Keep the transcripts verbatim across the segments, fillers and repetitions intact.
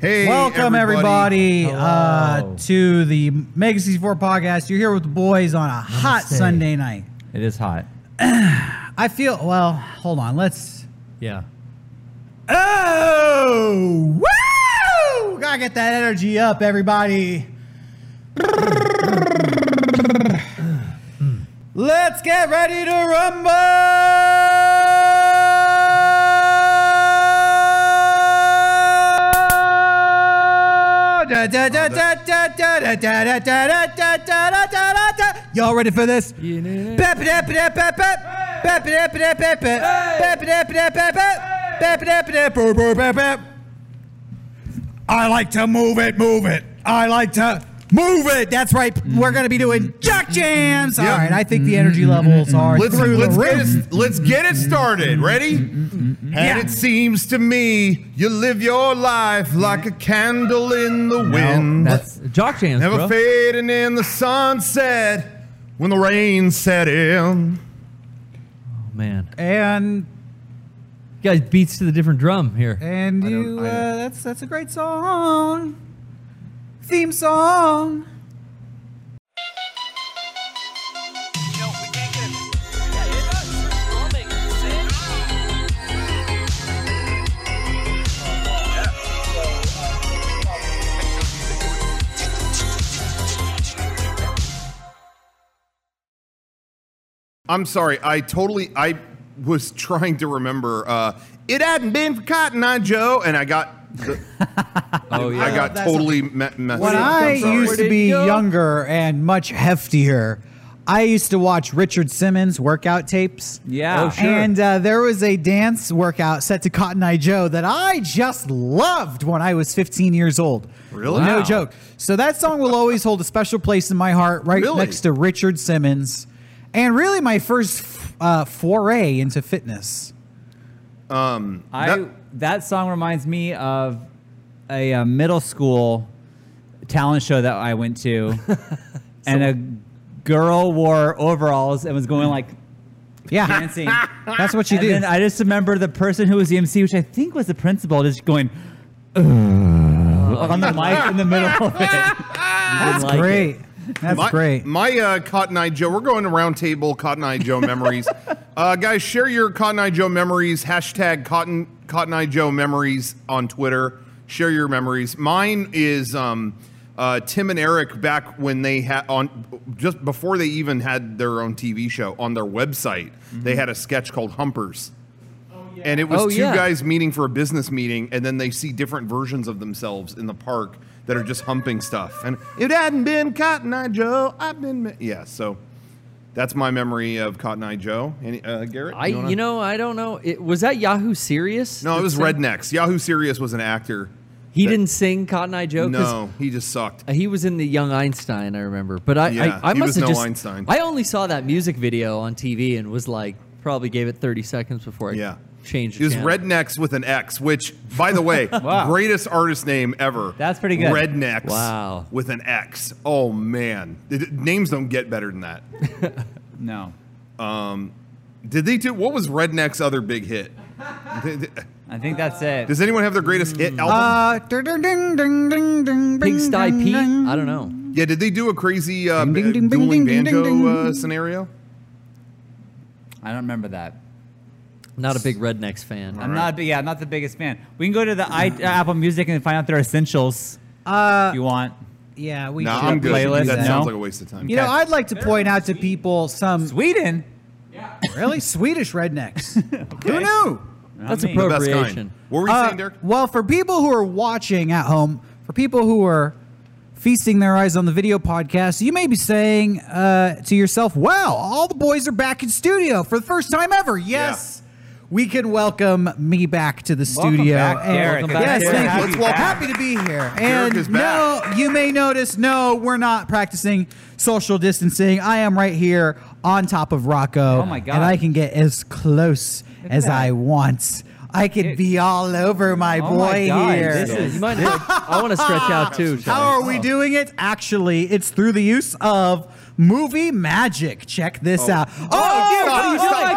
Hey, welcome everybody, everybody uh, to the Mega sixty-four podcast. You're here with the boys on a hot Namaste. Sunday night. It is hot. I feel, well, hold on, let's... Yeah. Oh! Woo! Gotta get that energy up, everybody. Let's get ready to rumble! Y'all ready for this? I like to move it, move it. I like to move it. That's right. We're going to be doing Jock Jams. All Yep. right. I think the energy levels are Let's, through let's, the get roof. it, let's get it started. Ready? And Yeah. it seems to me you live your life like a candle in the wind. That's Jock Jams, Never bro. fading in the sunset when the rain set in. Oh, man. And You guys beats to the different drum here. and I don't- you, I- uh, that's that's a great song. Theme song. I'm sorry. I totally. I was trying to remember. Uh, it hadn't been for Cotton Eye Joe, and I got. The, Oh, yeah. I got That's totally me- messed When up. I I'm sorry. used Where to did be it go? younger and much heftier, I used to watch Richard Simmons workout tapes. Yeah. Oh, sure. And uh, there was a dance workout set to Cotton Eye Joe that I just loved when I was fifteen years old. Really? No Wow. joke. So that song will always hold a special place in my heart, right Really? next to Richard Simmons. And really my first uh, foray into fitness. Um, I that- that, song reminds me of a, uh middle school talent show that I went to, and a girl wore overalls and was going like Yeah. dancing. That's what you and do. then I just remember the person who was the M C, which I think was the principal, just going "Ugh," on the mic in the middle of it. That's like great. That's my, great. My uh, Cotton Eye Joe. We're going to round table Cotton Eye Joe memories. uh, guys, share your Cotton Eye Joe memories. Hashtag Cotton Cotton Eye Joe memories on Twitter. Share your memories. Mine is um, uh, Tim and Eric back when they had on just before they even had their own T V show on their website. Mm-hmm. They had a sketch called Humpers. And it was Oh, two yeah. guys meeting for a business meeting, and then they see different versions of themselves in the park that are just humping stuff. And it hadn't been Cotton Eye Joe, I've been... Ma-" Yeah, so that's my memory of Cotton Eye Joe. Any, uh, Garrett? I, wanna- you know, I don't know. It, was that Yahoo Serious? No, it that was sang- Rednecks. Yahoo Serious was an actor. He that- didn't sing Cotton Eye Joe? 'Cause No, he just sucked. He was in the Young Einstein, I remember. But I, Yeah, I, I he must was have no just. Einstein. I only saw that music video on T V and was like, probably gave it thirty seconds before I Yeah. changed It was channel. Rednecks with an X, which, by the way, Wow. greatest artist name ever. That's pretty good. Rednecks Wow. with an X. Oh, man. It- names don't get better than that. No, Did they do... What was Redneck's other big hit? Did- I think that's it. Does anyone have their greatest hit album? Uh, ding, ding, ding, ding, ding, ding, Pigsty ding, Pete? ding. I don't know. Yeah, did they do a crazy uh, Ding, ding, b- ding, ding, dueling ding, ding, banjo ding. uh, scenario? I don't remember that. Not a big Rednecks fan. I'm not. Yeah, I'm not the biggest fan. We can go to the I, uh, Apple Music and find out their essentials Uh, if you want. yeah, we No, should I'm do good. playlist, That no? sounds like a waste of time. You know, Okay. I'd like to point out to people some Sweden. really Swedish rednecks. Who knew? That's I mean, The best appropriation. kind. What were you Uh, saying, Derek? well, for people who are watching at home, for people who are feasting their eyes on the video podcast, you may be saying uh, to yourself, wow, all the boys are back in studio for the first time ever. Yes. We can welcome me back to the Welcome studio. back, And- Derek. Welcome back, yes, Derek. thank you. Let's welcome- Happy to be here. Derek And is no, back. you may notice, no, we're not practicing social distancing. I am right here on top of Rocco. Oh, my God. And I can get as close at as that. I want. I could Dude. be all over my Oh, boy my God. here. This Yeah, is- you might I want to stretch out too. How Charlie. are we doing it? Actually, it's through the use of movie magic. Check this out. Oh, Oh, dear God, God, stop. oh my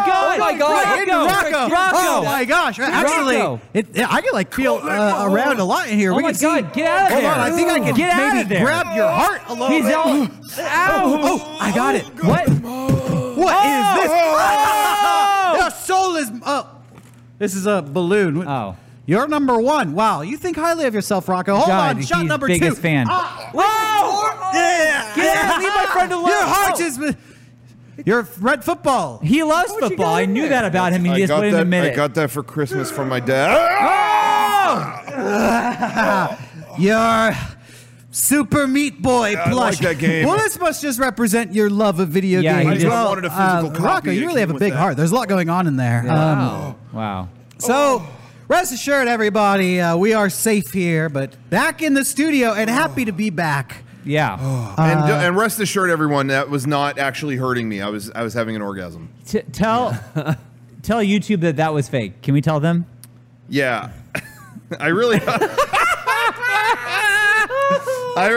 God! Oh my God! Right into Rocco! Rocco! Rocco! Oh my gosh! Actually, Rocco. it, it- I can like feel uh, around a lot in here. Oh we my can see. God, get out of Hold there. on, I think I can Get out maybe of there. grab your heart a little He's bit. all. Oh, Ow! oh, I got it. What? What is this? Oh! Your soul is. Oh, this is a balloon. Oh. You're number one. Wow, you think highly of yourself, Rocco. Hold God, on, shot he's number biggest two. fan. Ah, Whoa! yeah, Get out, leave my friend alone. Your heart Oh. is. You're red football. He loves What you football. got I in knew there? that about him. He I just got wouldn't that. admit I it. got that for Christmas from my dad. Oh! Your Super Meat Boy I plush. like that game. Well, this must just represent your love of video Yeah, games. he just well, wanted a physical uh, copy. Rocco, It you really came have a with big that. heart. There's a lot going on in there. Um, Wow. Wow. so, rest assured, everybody, uh, we are safe here, but back in the studio and happy to be back. Yeah. and, Uh, and rest assured, everyone, that was not actually hurting me. I was I was having an orgasm. T- tell tell YouTube that that was fake. Can we tell them? Yeah, I really. I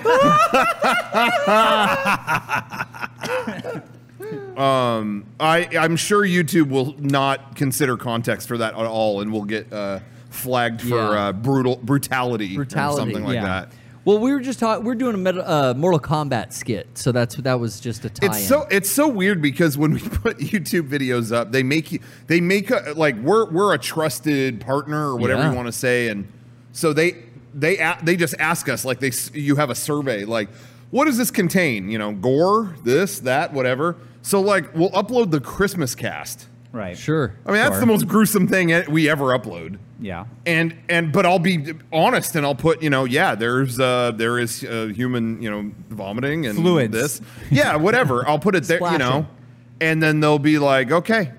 really. um, I I'm sure YouTube will not consider context for that at all, and will get uh, flagged for Yeah. uh, brutal brutality, Brutality, or something like yeah. that. Well, we were just talking. We're doing a Metal- uh, Mortal Kombat skit, so that's that was just a tie-in. It's so it's so weird because when we put YouTube videos up, they make you they make a, like we're we're a trusted partner or whatever Yeah. you want to say, and so they they a, they just ask us like they s- you have a survey like what does this contain? You know, gore, this, that, whatever. So like we'll upload the Christmas cast. Right. Sure. I mean that's Sure. the most gruesome thing e- we ever upload. Yeah. And and but I'll be honest and I'll put you know yeah there's uh there is uh, human you know vomiting and Fluids. this yeah whatever I'll put it there you know Splashing. and then they'll be like okay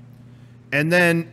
and then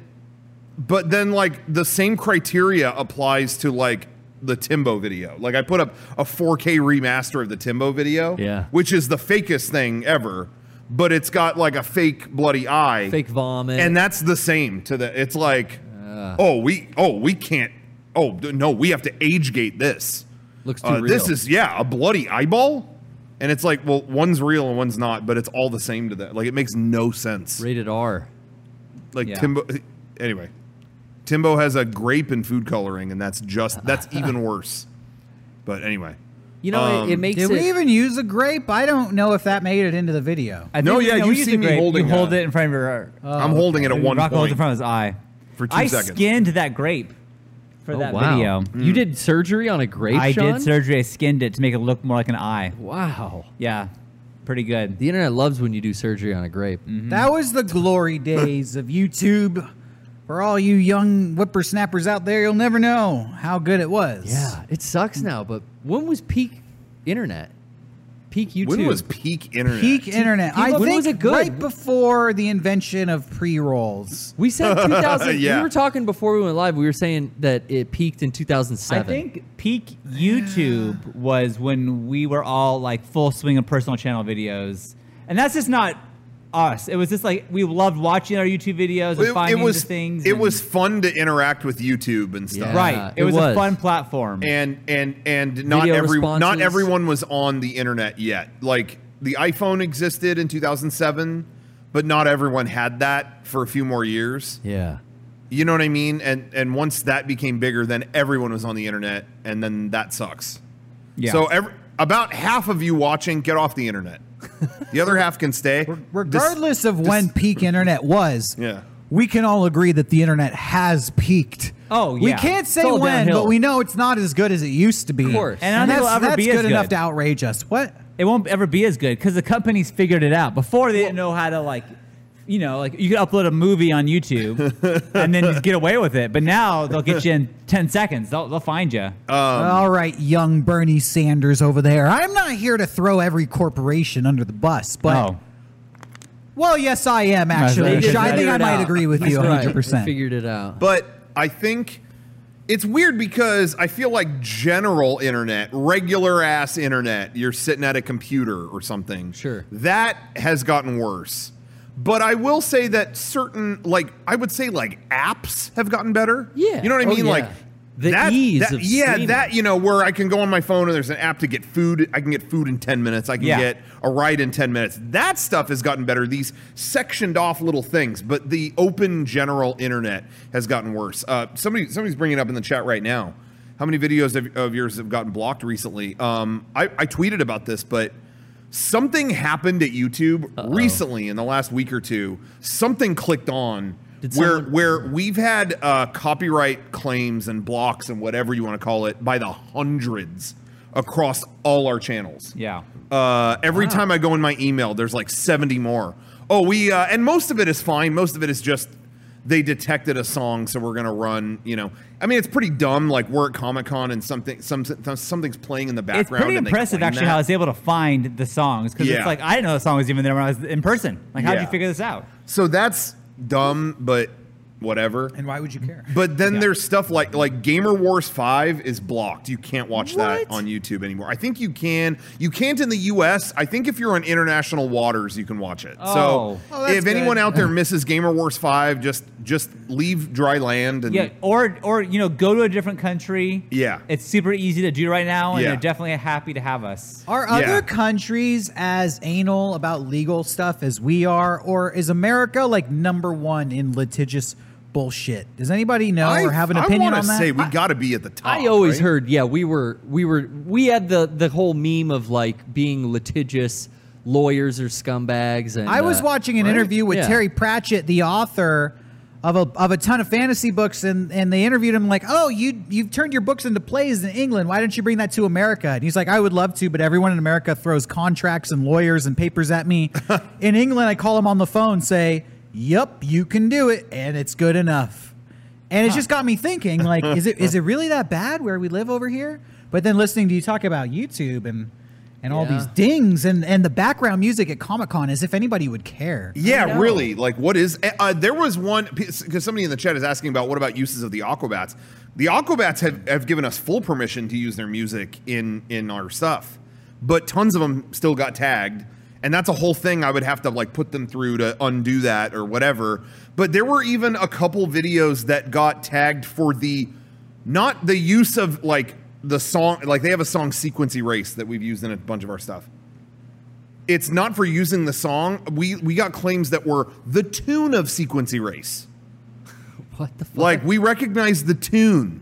but then like the same criteria applies to like the Timbo video. Like I put up a four K remaster of the Timbo video, Yeah. which is the fakest thing ever, but it's got like a fake bloody eye, Fake vomit. and that's the same to the. It's like, oh we, oh we can't. Oh d- no, we have to age gate this. Looks too Uh, real. This is yeah, a bloody eyeball, and it's like, well, one's real and one's not, but it's all the same to that. Like it makes no sense. rated R. Like Yeah. Timbo. Anyway, Timbo has a grape in food coloring, and that's just that's even worse. But anyway, You know, Um, it, it makes Did it. we even use a grape? I don't know if that made it into the video. I No, think- yeah, we you use see the me grape. holding You hold a- it in front of your. I'm holding it at one Rock holds it in point front of his eye. for two I seconds. skinned that grape for Oh, that wow. video. Mm. You did surgery on a grape. I Sean? did surgery. I skinned it to make it look more like an eye. Wow. Yeah, pretty good. The internet loves when you do surgery on a grape. That was the glory days of YouTube. For all you young whippersnappers out there, you'll never know how good it was. Yeah, it sucks now. But when was peak internet? Peak YouTube. When was peak internet? Peak internet. I when think was it good? right before the invention of pre-rolls. We said two thousand. Yeah. We were talking before we went live. We were saying that it peaked in two thousand I seven. think peak YouTube was when we were all like full swing of personal channel videos, and that's just not us. It was just like we loved watching our YouTube videos and It, it finding was the things. it and- was fun to interact with YouTube and stuff. Yeah. right. It, it was, was. a fun platform. And and and not Video every not responses. everyone was on the internet yet. Like the iPhone existed in two thousand seven, but not everyone had that for a few more years. Yeah. You know what I mean? And and once that became bigger, then everyone was on the internet, and then that sucks. Yeah. So every, about half of you watching, get off the internet. The other half can stay. Regardless Dis- of when dis- peak internet was, Yeah. we can all agree that the internet has peaked. Oh, We yeah. can't say It's all when, downhill. but we know it's not as good as it used to be. Of course. And I don't think that's, it'll ever that's be good, as enough good. to outrage us. What? it won't ever be as good because the companies figured it out. Before they didn't know how to like, you know, like you could upload a movie on YouTube and then just get away with it. But now they'll get you in ten seconds. They'll they'll find you. All right, young Bernie Sanders over there. I'm not here to throw every corporation under the bus, but oh, well, yes, I am actually. They did I think figure I it might out. agree with you That's right. one hundred They percent. figured it out. But I think it's weird because I feel like general internet, regular ass internet, you're sitting at a computer or something. Sure. That has gotten worse. But I will say that certain, like, I would say like apps have gotten better. Yeah. You know what I Oh, mean? yeah. Like The that, ease that- of yeah, streaming. that you know, where I can go on my phone and there's an app to get food. I can get food in ten minutes. I can Yeah. get a ride in ten minutes. That stuff has gotten better. These sectioned off little things, but the open general internet has gotten worse. Uh, somebody, somebody's bringing it up in the chat right now. How many videos of, of yours have gotten blocked recently? Um, I, I tweeted about this, but something happened at YouTube Uh-oh. recently in the last week or two. Something clicked on. Did Where someone- where we've had uh, copyright claims and blocks and whatever you want to call it by the hundreds across all our channels. Yeah. Uh, every time I go in my email, there's like seventy more. Oh, we uh, and most of it is fine. Most of it is just they detected a song, so we're gonna run. You know, I mean, it's pretty dumb. Like we're at Comic Con and something some something's playing in the background. It's pretty and they impressive, claim actually, that. how I was able to find the songs. Because Yeah. it's like, I didn't know the song was even there when I was in person. Like, how'd Yeah. you figure this out? So that's dumb, but whatever. And why would you care? But then Yeah. there's stuff like like Gamer Wars five is blocked. You can't watch that What? on YouTube anymore. I think you can. You can't in the U S. I think if you're on international waters, you can watch it. Oh. So Oh, that's if anyone good. out there misses Gamer Wars five, just just leave dry land and Yeah, or or you know, go to a different country. Yeah. It's super easy to do right now, and Yeah. they're definitely happy to have us. Are Yeah. other countries as anal about legal stuff as we are, or is America like number one in litigious bullshit? Does anybody know I, or have an I opinion wanna on that? say we got to be at the top. I always right? heard, yeah, we were, we were, we had the the whole meme of like being litigious lawyers or scumbags. And I was uh, watching an right? interview with Yeah. Terry Pratchett, the author of a of a ton of fantasy books, and and they interviewed him like, "Oh, you you've turned your books into plays in England. Why don't you bring that to America?" And he's like, "I would love to, but everyone in America throws contracts and lawyers and papers at me. In England, I call them on the phone, say, "Yup, you can do it, and it's good enough." And it's just got me thinking, like, is it is it really that bad where we live over here? But then listening to you talk about YouTube and and all Yeah. these dings and, and the background music at Comic-Con, as if anybody would care. Yeah, know. really. Like, what is? Uh, there was one because somebody in the chat is asking about what about uses of the Aquabats. The Aquabats have, have given us full permission to use their music in in our stuff, but tons of them still got tagged, and that's a whole thing. I would have to like put them through to undo that or whatever. But there were even a couple videos that got tagged for the not the use of like the song. Like they have a song Sequence Erase that we've used in a bunch of our stuff. It's not for using the song. We we got claims that were the tune of Sequence Erase. what the fuck? Like we recognize the tune.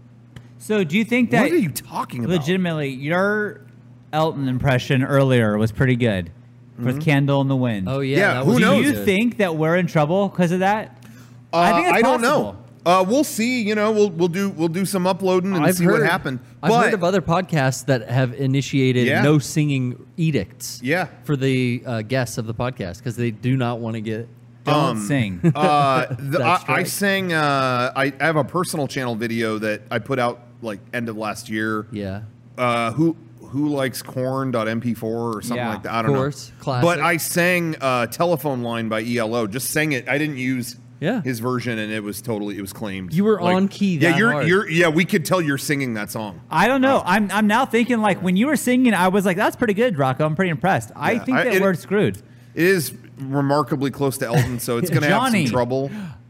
So, do you think that What are you talking about? legitimately your Elton impression earlier was pretty good with "Candle in the Wind"? oh yeah, Yeah, that who was Do knows? you good. think that we're in trouble because of that? Uh, I think it's I don't possible. know. Uh, we'll see. You know, we'll we'll do we'll do some uploading and I've see heard, what happened. I've but heard of other podcasts that have initiated Yeah. no singing edicts. Yeah. for the uh, guests of the podcast because they do not want to get. Don't Um, sing. uh, the, I, That's I right. sang. Uh, I, I have a personal channel video that I put out like end of last year. Yeah, Uh, who who likes corn dot M P four or something Yeah, like that. I don't of course. know. Classic. But I sang uh, Telephone Line by E L O. Just sang it. I didn't use Yeah. his version, and it was totally it was claimed. You were on key Yeah, that you're hard. you're yeah. We could tell you're singing that song. I don't know. I'm I'm now thinking like when you were singing, I was like, "That's pretty good, Rocco." I'm pretty impressed. I Yeah, think I- that it- we're screwed. It is remarkably close to Elton, so it's gonna have some Johnny. trouble.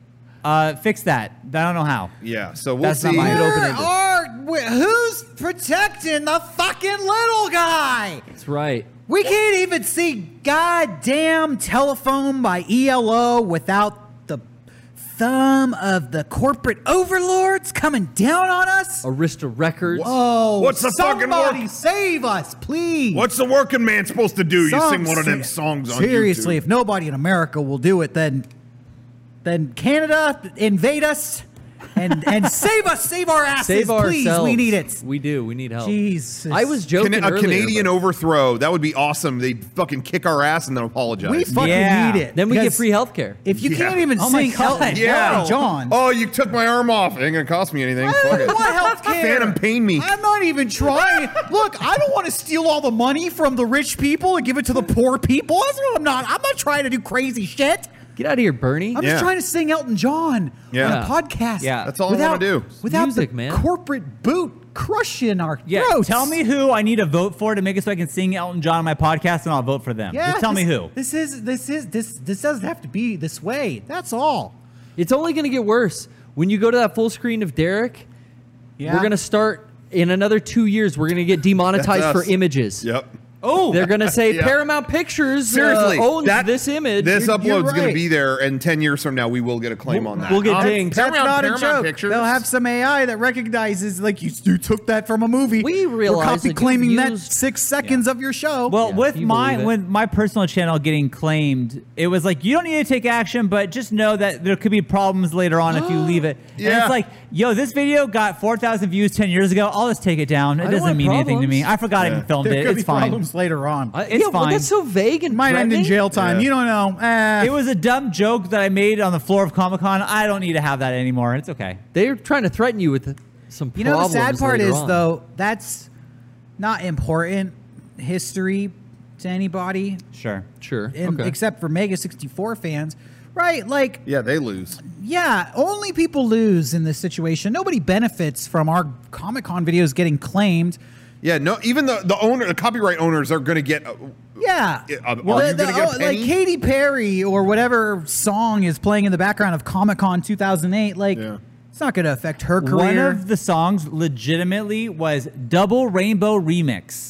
Uh, fix that. I don't know how. Yeah, so we'll That's not see. my- Leave it open Where ended. are, wh- who's protecting the fucking little guy? That's right. We can't even see goddamn Telephone by E L O without the thumb of the corporate overlords coming down on us. Arista Records. Oh, What's the fucking somebody work- save us, please. What's the working man supposed to do? You Some sing one of them se- songs on Seriously, YouTube. if nobody in America will do it, then then Canada invade us and and save us, save our asses, Save please. ourselves. We need it. We do. We need help. Jesus. I was joking Can, a earlier, Canadian but overthrow. That would be awesome. They'd fucking kick our ass and then apologize. We fucking Yeah. need it. Then we get because free healthcare. If you Yeah. can't even Oh my sing God. Elton, yeah. Elton John. Oh, you took my arm off. It ain't gonna cost me anything. Fuck it. What health care? Phantom pain me. I'm not even trying. Look, I don't want to steal all the money from the rich people and give it to the poor people. That's what I'm not. I'm not trying to do crazy shit. Get out of here, Bernie. I'm Yeah. just trying to sing Elton John Yeah. on a podcast. Yeah. That's all I without, wanna do. Without music, the man. corporate boot crushing our Yeah, throats. tell me who I need to vote for to make it so I can sing Elton John on my podcast, and I'll vote for them. Yeah, Just tell this, me who. This is this is this this doesn't have to be this way. That's all. It's only going to get worse when you go to that full screen of Derek. Yeah. We're gonna start in another two years. We're gonna get demonetized That's for us. images. Yep. Oh, they're gonna say Yeah. Paramount Pictures Seriously, uh, owns that- this image. This You're- you're upload's going right. to be there, and ten years from now, we will get a claim on that. we'll get Um, dinged. That's Paramount, not a Paramount joke. Pictures. They'll have some A I that recognizes like you, you took that from a movie. We We're realize copy that you've claiming that used- six seconds of your show. Well, Yeah, with you my believe it. with my personal channel getting claimed, it was like you don't need to take action, but just know that there could be problems later on if you leave it. And Yeah. it's like, yo, this video got four thousand views ten years ago. I'll just take it down. It don't doesn't want mean anything to me. problems. I forgot I Yeah. even filmed there it. could It's be fine. problems later on. I- It's yeah, well, fine. that's so vague and Might end in threatening. jail time. Yeah. You don't know. Eh. It was a dumb joke that I made on the floor of Comic Con. I don't need to have that anymore. It's okay. They're trying to threaten you with some You know, the problems sad part later is, on. though, that's not important history to anybody, Sure. Sure. in, okay. except for Mega sixty-four fans. Right? Like, Yeah, they lose. yeah, only people lose in this situation. Nobody benefits from our Comic-Con videos getting claimed. Yeah, no. Even the the owner, the copyright owners, are going to get. Uh, Yeah. Uh, are Well, you the- gonna get a oh, like penny? Katy Perry or whatever song is playing in the background of Comic-Con two thousand eight, like, Yeah. it's not going to affect her career. One of the songs legitimately was Double Rainbow Remix.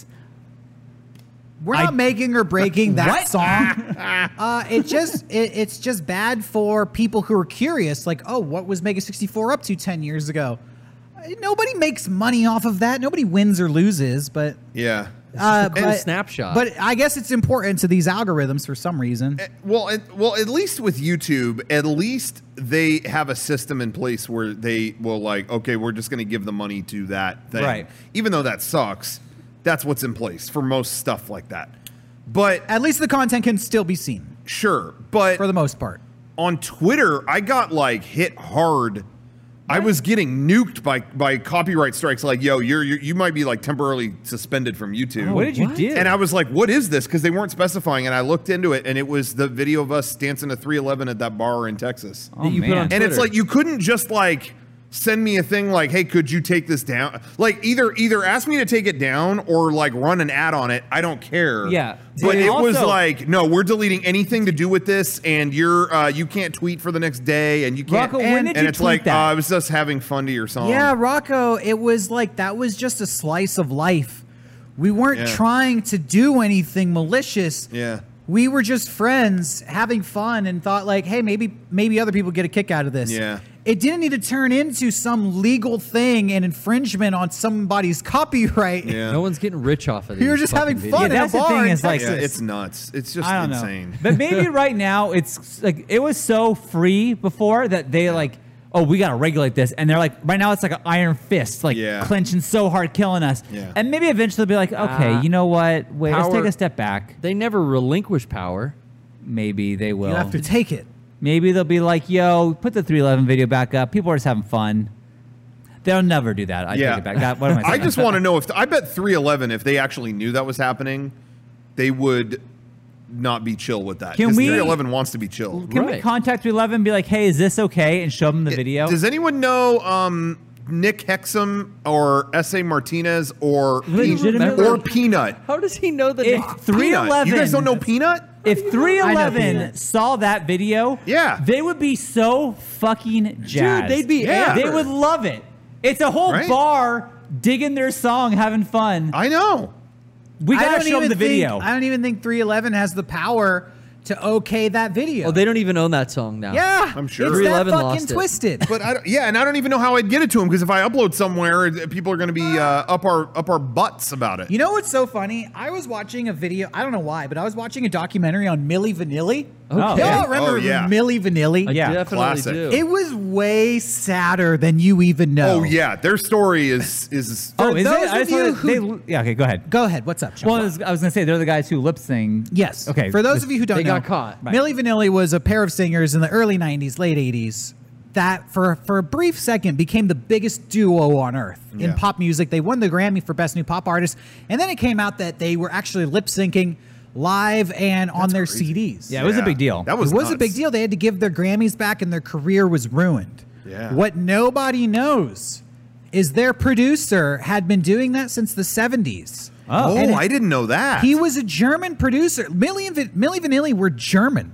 We're not I- making or breaking that What? song. uh, it just it, it's just bad for people who are curious. Like, oh, what was Mega sixty-four up to ten years ago? Uh, Nobody makes money off of that. Nobody wins or loses. But Yeah. uh, cool but, snapshot. But I guess it's important to these algorithms for some reason. Well, it, well, at least with YouTube, at least they have a system in place where they will like, okay, we're just going to give the money to that thing, Right. even though that sucks. That's what's in place for most stuff like that. But At least the content can still be seen sure, but for the most part. on Twitter, I got like hit hard. I was getting nuked by by copyright strikes. Like, yo, you're, you're you might be like temporarily suspended from YouTube. What did you what? do? And I was like, what is this? Because they weren't specifying. And I looked into it, and it was the video of us dancing to three eleven at that bar in Texas. Oh, that you put man. on And Twitter. it's like, you couldn't just like send me a thing like, hey, could you take this down? Like, either either ask me to take it down or like run an ad on it. I don't care. Yeah. But Dude, it was also- like, no, we're deleting anything to do with this, and you're uh, you can't tweet for the next day, and you can't. Rocco, when and, did and you it's tweet like, that? uh, I was just having fun to your song. Yeah, Rocco, it was like that was just a slice of life. We weren't Yeah. trying to do anything malicious. Yeah. We were just friends having fun and thought like, hey, maybe maybe other people get a kick out of this. Yeah. It didn't need to turn into some legal thing and infringement on somebody's copyright. Yeah. no one's getting rich off of We these. were just fucking having fun videos. in Yeah, a that's the bar thing in is, like, Texas. Yeah, it's nuts. It's just I don't insane. know. But maybe right now it's like it was so free before that they like, oh, we got to regulate this. And they're like, right now it's like an iron fist, like Yeah. clenching so hard, killing us. Yeah. And maybe eventually they'll be like, okay, Uh, you know what? Wait, let's power- take a step back. They never relinquish power. Maybe they will. You have to take it. Maybe they'll be like, yo, put the three eleven video back up. People are just having fun. They'll never do that. I Yeah. take it back. God, what am I I saying? just want to know if I bet three eleven, if they actually knew that was happening, they would not be chill with that. Can Because we- three eleven wants to be chill. Can we Right. contact three eleven and be like, hey, is this okay? And show them the video? Does anyone know um, Nick Hexum or S A Martinez or Legitimately? or Peanut? How does he know that? If Peanut. three eleven, You guys don't know Peanut? If three I know eleven Peanut. saw that video, Yeah. they would be so fucking jazzed. they'd be Yeah. They amber. would love it. It's a whole Right? bar digging their song, having fun. I know. We I gotta don't show them even the video. Think, I don't even think three eleven has the power to okay that video. Oh, they don't even own that song now. yeah, I'm sure. it's that three eleven fucking lost it. twisted. But I don't, yeah, and I don't even know how I'd get it to him because if I upload somewhere, uh, people are going to be uh, up our up our butts about it. You know what's so funny? I was watching a video. I don't know why, but I was watching a documentary on Milli Vanilli. Okay. Y'all remember Oh, yeah. Milli Vanilli? I Yeah, definitely classic. do. It was way sadder than you even know. Oh yeah, their story is is oh, for is those it? I of just you wanna- who- they, yeah, okay, go ahead. Go ahead. What's up, Sean? Well, I was, I was gonna say they're the guys who lip sing. Yes. Okay. For those this- of you who don't they know, got caught. Right. Milli Vanilli was a pair of singers in the early nineties, late eighties that for, for a brief second became the biggest duo on earth in Yeah. pop music. They won the Grammy for Best New Pop Artist. And then it came out that they were actually lip syncing live and on their crazy. C Ds. Yeah, it was a big deal. That was it was a nuts. big deal. They had to give their Grammys back and their career was ruined. Yeah. What nobody knows is their producer had been doing that since the seventies. Oh, And I didn't know that. He was a German producer. Milli and Va- Milli Vanilli were German.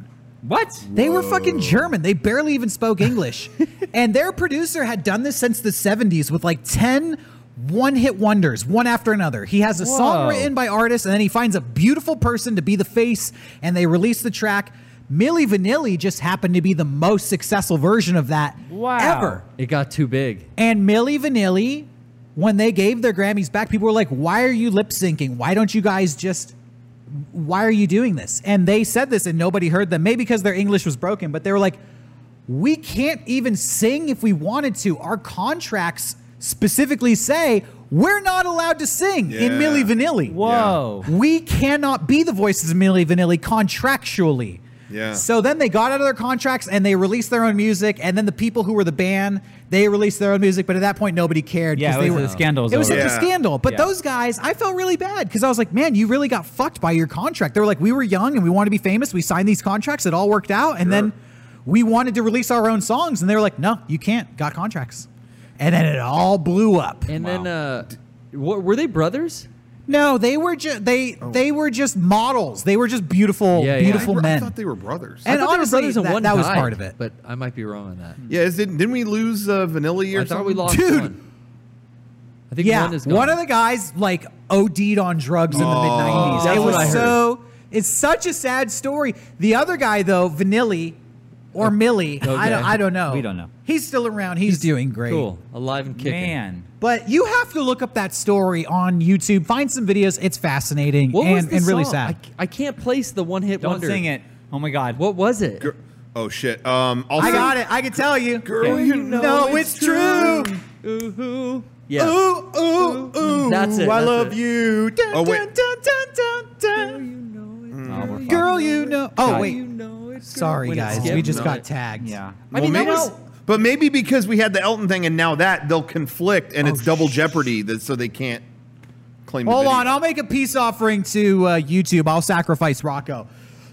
What? They were fucking German. They barely even spoke English. And their producer had done this since the seventies with like ten one-hit wonders, one after another. He has a Whoa. song written by artists, and then he finds a beautiful person to be the face, and they release the track. Milli Vanilli just happened to be the most successful version of that Wow. ever. It got too big. And Milli Vanilli, when they gave their Grammys back, people were like, why are you lip syncing? Why don't you guys just... Why are you doing this? And they said this and nobody heard them, maybe because their English was broken, but they were like, we can't even sing if we wanted to. Our contracts specifically say we're not allowed to sing in Yeah. Milli Vanilli. Whoa. We cannot be the voices of Milli Vanilli contractually. Yeah. So then they got out of their contracts and they released their own music. And then the people who were the band, they released their own music. But at that point, nobody cared. Yeah, 'cause it they was were, the scandal was It was over. such a Yeah. scandal. But Yeah. those guys, I felt really bad because I was like, man, you really got fucked by your contract. They were like, we were young and we wanted to be famous. We signed these contracts. It all worked out. And then we wanted to release our own songs. And they were like, no, you can't. Got contracts. And then it all blew up. And then, uh, what, were they brothers? No, they were just they they were just models. They were just beautiful, Yeah, yeah. beautiful I, I men. thought they were brothers. And I thought they were honestly, brothers and that- one that was died, part of it. But I might be wrong on that. yeah, is it, didn't we lose uh, Vanilli or I thought something? we lost Dude. one. I think Yeah, one is gone. one of the guys like OD'd on drugs in the Oh. mid nineties. That's It what was I heard. so. It's such a sad story. The other guy though, Vanilli or Millie, I Okay. don't, I don't know. We don't know. He's still around. He's, doing great. Cool. Alive and kicking. Man. But you have to look up that story on YouTube. Find some videos. It's fascinating What and, was the and really song? sad. I, I can't place the one hit Don't wonder. sing it. Oh my God. What was it? Gir- Oh shit. Um, I'll I sing- got it. I can tell you. Girl, you know, No, it's true. Ooh-hoo. Yeah. Ooh, ooh, ooh. That's it, I that's love it. you. Dun, Oh, wait. dun, dun, dun, dun, dun. Oh, we're fucked. Girl, you know. Oh, God. wait. You know it, girl. Sorry, When it guys. skipped, We just no. got tagged. Yeah. I mean, Well, that maybe- was. But maybe because we had the Elton thing and now that they'll conflict and Oh, it's double sh- jeopardy, that so they can't claim. Hold the video. on. I'll make a peace offering to uh, YouTube. I'll sacrifice Rocco.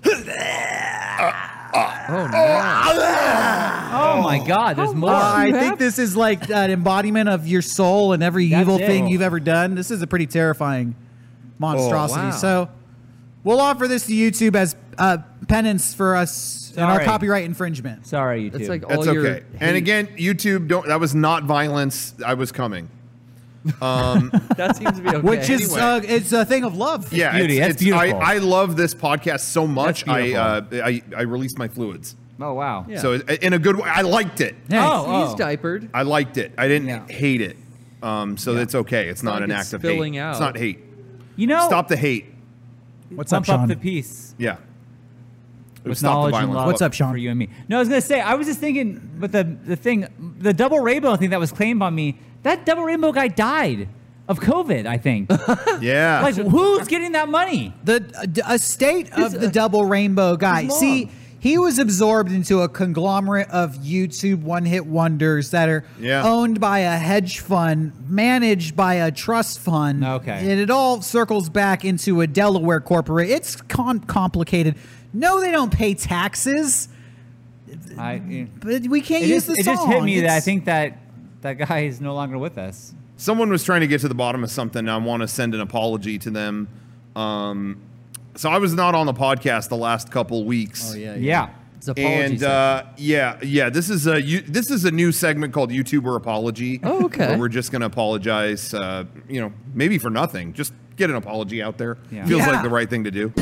Oh, no. Oh my God. There's more. Uh, I you think have- this is like an embodiment of your soul and every That's evil it. thing you've ever done. This is a pretty terrifying monstrosity. Oh, wow. So we'll offer this to YouTube as uh, penance for us and our Sorry. copyright infringement. Sorry, YouTube. That's like all That's your okay. And hate- again, YouTube, don't. That was not violence. I was coming. that seems to be okay. Which is Anyway. uh, it's a thing of love. Yeah, beauty. it's, That's it's- I, beautiful. I love this podcast so much. That's I, uh, I I released my fluids. Oh wow. Yeah. So in a good way, I liked it. Nice. Oh, He's oh. diapered. I liked it. I didn't Yeah. hate it. Um, so it's okay. It's not like an it's act of spilling hate. out. It's not hate. You know. Stop the hate. What's up, Pump up Sean? the peace. Yeah. With Stop the knowledge and violence. love What's up, Sean? for you and me. No, I was gonna say I was just thinking, but the the thing, the double rainbow thing that was claimed on me, that double rainbow guy died of COVID. I think. Yeah. Like, who's getting that money? The uh, estate of the uh, double rainbow guy. his mom. See, he was absorbed into a conglomerate of YouTube one-hit wonders that are Yeah. owned by a hedge fund, managed by a trust fund. Okay. And it all circles back into a Delaware corporate. It's con- complicated. No, they don't pay taxes, I. but we can't It use just, the it song. just hit me that I It's- think that that guy is no longer with us. Someone was trying to get to the bottom of something. I want to send an apology to them. Um, so I was not on the podcast the last couple weeks. Oh yeah. Yeah. It's apology And section. uh, yeah, yeah, this is a you, this is a new segment called YouTuber Apology. Oh, okay. Where we're just going to apologize, uh, you know, maybe for nothing. Just get an apology out there. Yeah. Feels Yeah. like the right thing to do.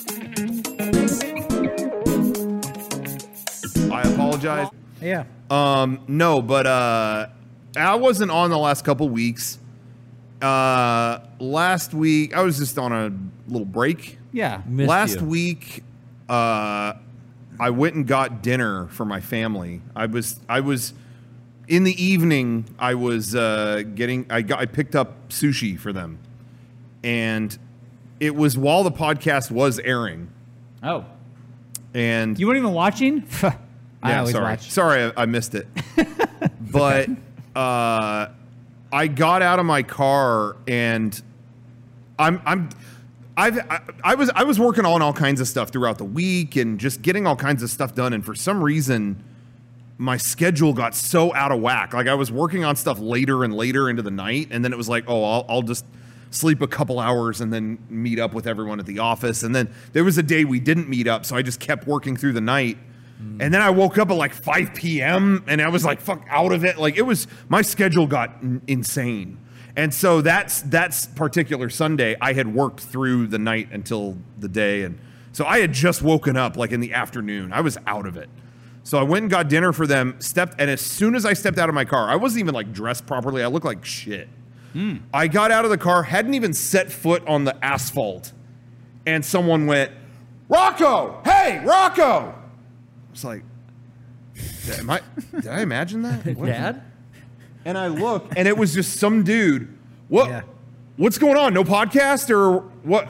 I apologize. Yeah. Um, no, but uh, I wasn't on the last couple weeks. Uh, last week I was just on a little break. Yeah. Missed last you. week, uh, I went and got dinner for my family. I was I was in the evening. I was uh, getting I got I picked up sushi for them, and it was while the podcast was airing. Oh, And you weren't even watching? I yeah, always sorry, watch. sorry, I, I missed it. But uh, I got out of my car and I'm I'm I've I, I was I was working on all kinds of stuff throughout the week and just getting all kinds of stuff done. And for some reason, my schedule got so out of whack. Like I was working on stuff later and later into the night, and then it was like, oh, I'll, I'll just sleep a couple hours, and then meet up with everyone at the office. And then there was a day we didn't meet up, so I just kept working through the night. Mm. And then I woke up at like five p.m. and I was like, fuck, out of it. Like, it was, my schedule got n- insane. And so that's that's particular Sunday, I had worked through the night until the day. And so I had just woken up like in the afternoon. I was out of it. So I went and got dinner for them, stepped, and as soon as I stepped out of my car, I wasn't even like dressed properly. I looked like shit. Mm. I got out of the car, hadn't even set foot on the asphalt, and someone went, Rocco, hey, Rocco. I was like, am I, did I imagine that? What? Dad? And I look, and it was just some dude. What? Yeah. What's going on? No podcast or what?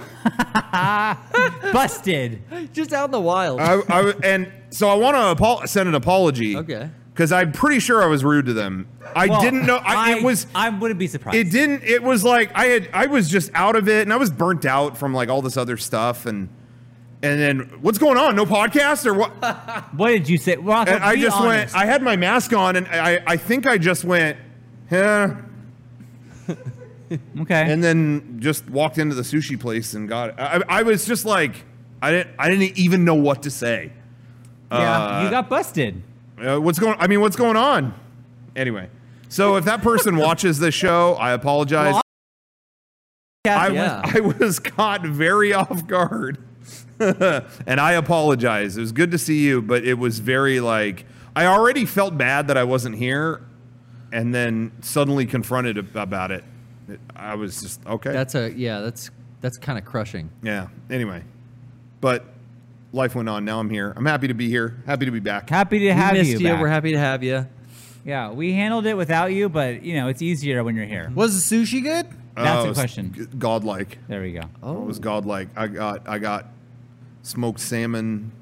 Busted. Just out in the wild. I, I, and so I want to apo- send an apology. Okay. Because I'm pretty sure I was rude to them. I Well, didn't know. I, I, it was. I wouldn't be surprised. It didn't. It was like I had. I was just out of it, and I was burnt out from like all this other stuff, and and then what's going on? No podcast or what? What did you say? Rocco, And I be just honest. went. I had my mask on, and I. I think I just went. Yeah. Okay. And then just walked into the sushi place and got it. I, I was just like, I didn't. I didn't even know what to say. yeah, you got busted. Uh, what's going? I mean, what's going on? Anyway, so if that person watches this show, I apologize. Well, I, Yeah. I was caught very off guard, and I apologize. It was good to see you, but it was very like I already felt bad that I wasn't here, and then suddenly confronted ab- about it. It- I was just okay. That's a yeah. That's that's kind of crushing. yeah. Anyway, but life went on. Now I'm here. I'm happy to be here. Happy to be back. Happy to We have missed you. you. back. We're happy to have you. Yeah, we handled it without you, but you know it's easier when you're here. Was the sushi good? That's Oh, the it was question. g- Godlike. There we go. Oh, It was godlike. I got I got smoked salmon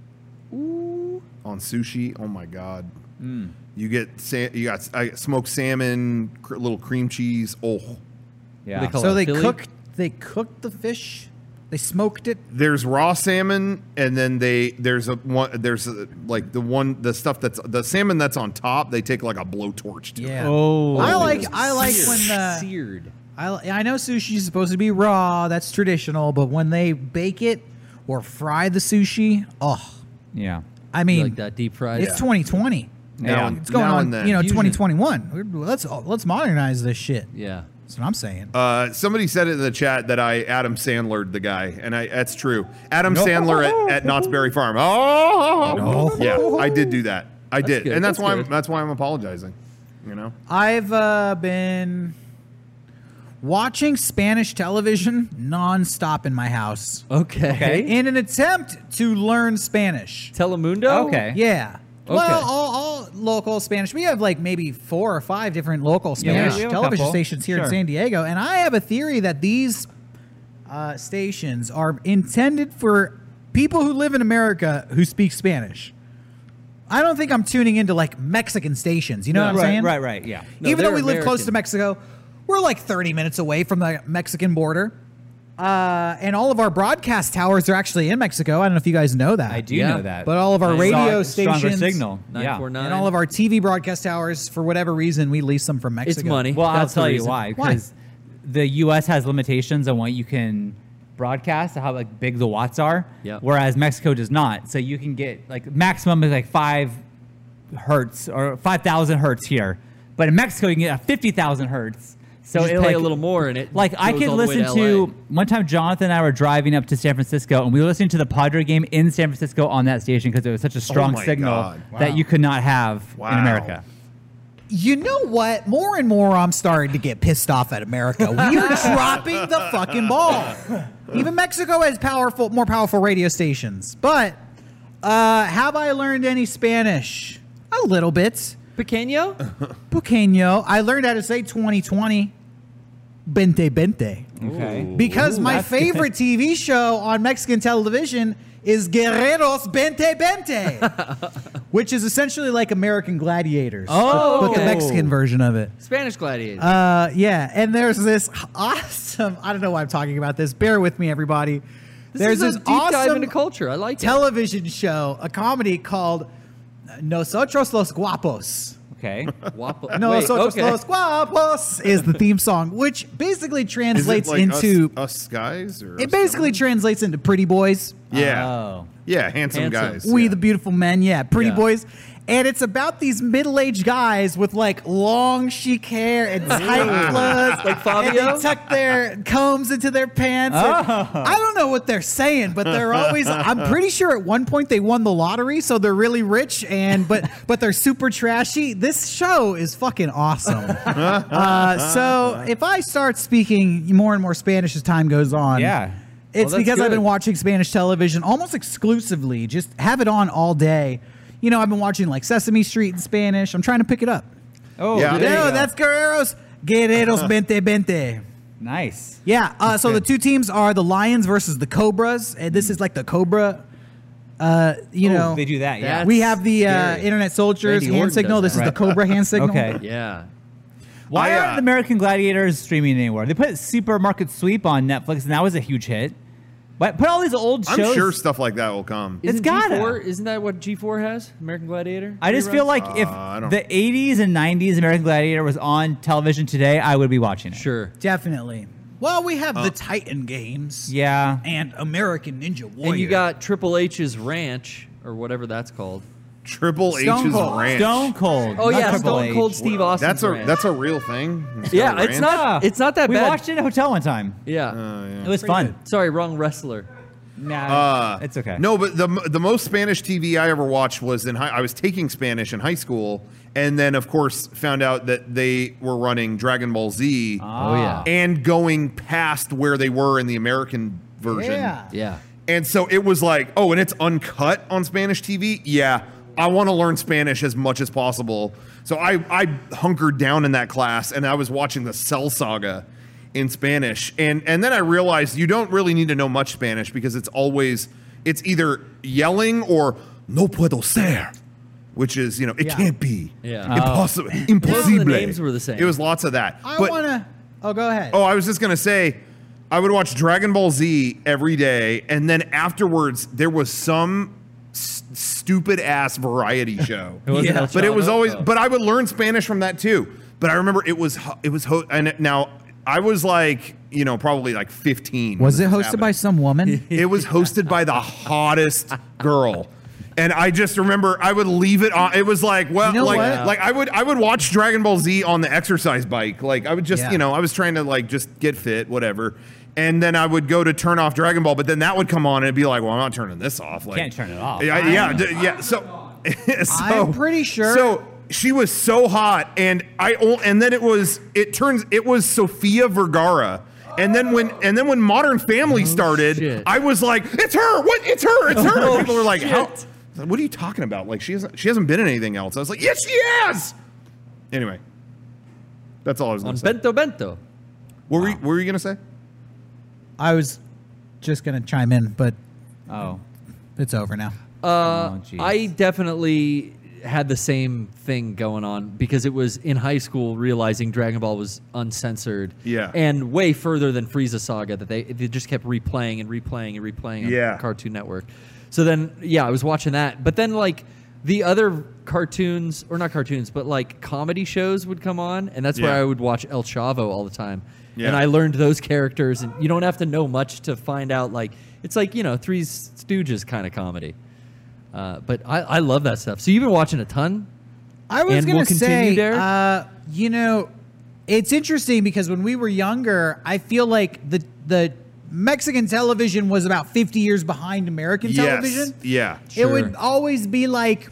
on sushi. Oh my god! Mm. You get sa- you got I got smoked salmon, cr- little cream cheese. Oh, Yeah. They call So it they Philly? cooked. They cooked the fish. They smoked it. there's raw salmon, and then they there's a one there's a, like the one the stuff that's the salmon that's on top. They take like a blowtorch to. Yeah. Oh. I it like. was I like seared. when the. seared. I, I know sushi is supposed to be raw. That's traditional. But when they bake it or fry the sushi, oh, Yeah. I You mean, like that deep fried. it's twenty twenty. Now, Yeah. and- It's going now on, and then. you know, Fusion. twenty twenty-one. We're- Let's let's modernize this shit. Yeah. That's what I'm saying. Uh, somebody said it in the chat that I Adam Sandler'd the guy, and I that's true. Adam No. Sandler at, at Knott's Berry Farm. Oh, No. yeah, I did do that. I did, good, and that's, that's why I'm, good. that's why I'm apologizing. You know, I've uh, been watching Spanish television nonstop in my house Okay. Okay. in an attempt to learn Spanish. Telemundo. Okay. Yeah. Okay. Well, all, all local Spanish. We have like maybe four or five different local Spanish we have a television couple. stations here in Sure. San Diego, and I have a theory that these uh, stations are intended for people who live in America who speak Spanish. I don't think I'm tuning into like Mexican stations. You know what I'm right, saying? right, right. Yeah. No, Even though they're we live close to American. Mexico, we're like thirty minutes away from the Mexican border. Uh, and all of our broadcast towers are actually in Mexico. I don't know if you guys know that. I do Yeah. know that. But all of our Nice. radio Stronger stations signal. Nine Yeah. four nine. and all of our T V broadcast towers, for whatever reason, we lease them from Mexico. It's money. Well, I'll That's the tell you reason. why. Why? Because the U S has limitations on what you can broadcast, how like big the watts are. Yep. Whereas Mexico does not. So you can get like maximum is like five hertz or five thousand hertz here, but in Mexico you can get a fifty thousand hertz. So You just it, pay like, a little more, and it like I goes could all the way listen to L A. to one time. Jonathan and I were driving up to San Francisco, and we were listening to the Padre game in San Francisco on that station because it was such a strong my signal God. that Wow. you could not have Wow. in America. You know what? More and more, I'm starting to get pissed off at America. We are dropping the fucking ball. Even Mexico has powerful, more powerful radio stations. But uh, have I learned any Spanish? A little bit. Pequeño. Pequeño. I learned how to say twenty twenty. Bente bente. Okay. Because Ooh, my that's favorite T V show on Mexican television is Guerreros Bente Bente, which is essentially like American Gladiators. Oh, but, but the okay. Mexican version of it. Spanish gladiator. Uh, yeah, and there's this awesome. I don't know why I'm talking about this. Bear with me, everybody. this there's is a this deep dive awesome into culture. I like it. television show, a comedy called Nosotros los Guapos. Okay. Guapo. No, Wait, Nosotros okay. Los Guapos is the theme song, which basically Is it translates like into. us, us guys? Or It us basically gentlemen? translates into pretty boys. Yeah. Oh. Yeah, handsome, Handsome. guys. We yeah. the beautiful men, yeah, pretty Yeah. boys. And it's about these middle-aged guys with like long chic hair and tight clothes. Like Fabio? And they tuck their combs into their pants. and Oh. I don't know what they're saying, but they're always I'm pretty sure at one point they won the lottery, so they're really rich and but but they're super trashy. This show is fucking awesome. uh, so if I start speaking more and more Spanish as time goes on, Yeah. it's Well, that's because I've good. been watching Spanish television almost exclusively. Just have it on all day. You know, I've been watching like Sesame Street in Spanish. I'm trying to pick it up. Oh, Yeah. there you No, go. that's Guerreros Guerreros twenty twenty. nice. Yeah. Uh, so the two teams are the Lions versus the Cobras, and this is like the Cobra. Uh, you Oh, know, they do that. Yeah. That's we have the uh, scary. Internet Soldiers Randy hand Orton signal. does This that. is the Cobra hand signal. Okay. Yeah. Why I, uh, aren't the American Gladiators streaming anymore? They put Supermarket Sweep on Netflix, and that was a huge hit. But put all these old I'm shows. sure stuff like that will come. It's Isn't gotta. G four, isn't that what G four has? American Gladiator? I just feel like if Uh, I don't- the eighties and nineties American Gladiator was on television today, I would be watching it. Sure. Definitely. Well, we have Uh, the Titan games. Yeah. And American Ninja Warrior. And you got Triple H's Ranch, or whatever that's called. Triple Stone H's Cold. Ranch. Stone Cold. Oh not yeah, Triple Stone H. Cold Steve Austin. That's a that's a real thing. Yeah, Ranch? it's not- It's not that we bad. watched it at a hotel one time. yeah. Oh, yeah. It was fun. Sorry, wrong wrestler. Nah, Uh, it's okay. No, but the the most Spanish T V I ever watched was in high. I was taking Spanish in high school, and then of course found out that they were running Dragon Ball Z, Oh yeah. and going past where they were in the American version. Yeah. Yeah. And so it was like, oh, and it's uncut on Spanish T V. Yeah, I want to learn Spanish as much as possible. So I I hunkered down in that class, and I was watching the Cell Saga in Spanish, and and then I realized you don't really need to know much Spanish because it's always it's either yelling or no puedo ser, which is you know it Yeah. can't be, Yeah. impossible, Most impossible. of the names were the same. It was lots of that. I But- want to. Oh, go ahead. Oh, I was just gonna say, I would watch Dragon Ball Z every day, and then afterwards there was some s- stupid ass variety show. It wasn't Yeah. El But it was Chavo, always. though. But I would learn Spanish from that too. But I remember it was ho- it was ho- and now I was like you know probably like fifteen. when Was it this hosted by happened. some woman? It was hosted by the hottest girl. And I just remember I would leave it on. It was like, well, You know like, what? like I would, I would watch Dragon Ball Z on the exercise bike. Like I would just, Yeah. you know, I was trying to like just get fit, whatever. And then I would go to turn off Dragon Ball, but then that would come on and it'd be like, well, I'm not turning this off. Like, Can't turn it off. Yeah, yeah, d- yeah. So, so, I'm pretty sure- So she was so hot, and I, o- and then it was, it turns, it was Sofia Vergara. And then when and then when Modern Family started, shit. I was like, "It's her! What? It's her! It's her!" Oh, And people were like, shit. "How? What are you talking about? Like she hasn't she hasn't been in anything else." I was like, "Yes, she has." Anyway, that's all I was going On to say. Bento Bento. What were you, what were you going to say? I was just gonna chime in, but Oh. it's over now. Uh, Oh, jeez. I definitely had the same thing going on because it was in high school realizing Dragon Ball was uncensored. Yeah. And way further than Frieza Saga that they they just kept replaying and replaying and replaying on Yeah. Cartoon Network. So then yeah, I was watching that. But then like the other cartoons or not cartoons, but like comedy shows would come on and that's where Yeah. I would watch El Chavo all the time. Yeah. And I learned those characters and you don't have to know much to find out like it's like, you know, Three Stooges kind of comedy. Uh, but I, I love that stuff. So you've been watching a ton? I was And gonna we'll continue, say, Derek? uh, you know, it's interesting because when we were younger, I feel like the the Mexican television was about fifty years behind American Yes. television. Yeah. It would Sure. always be like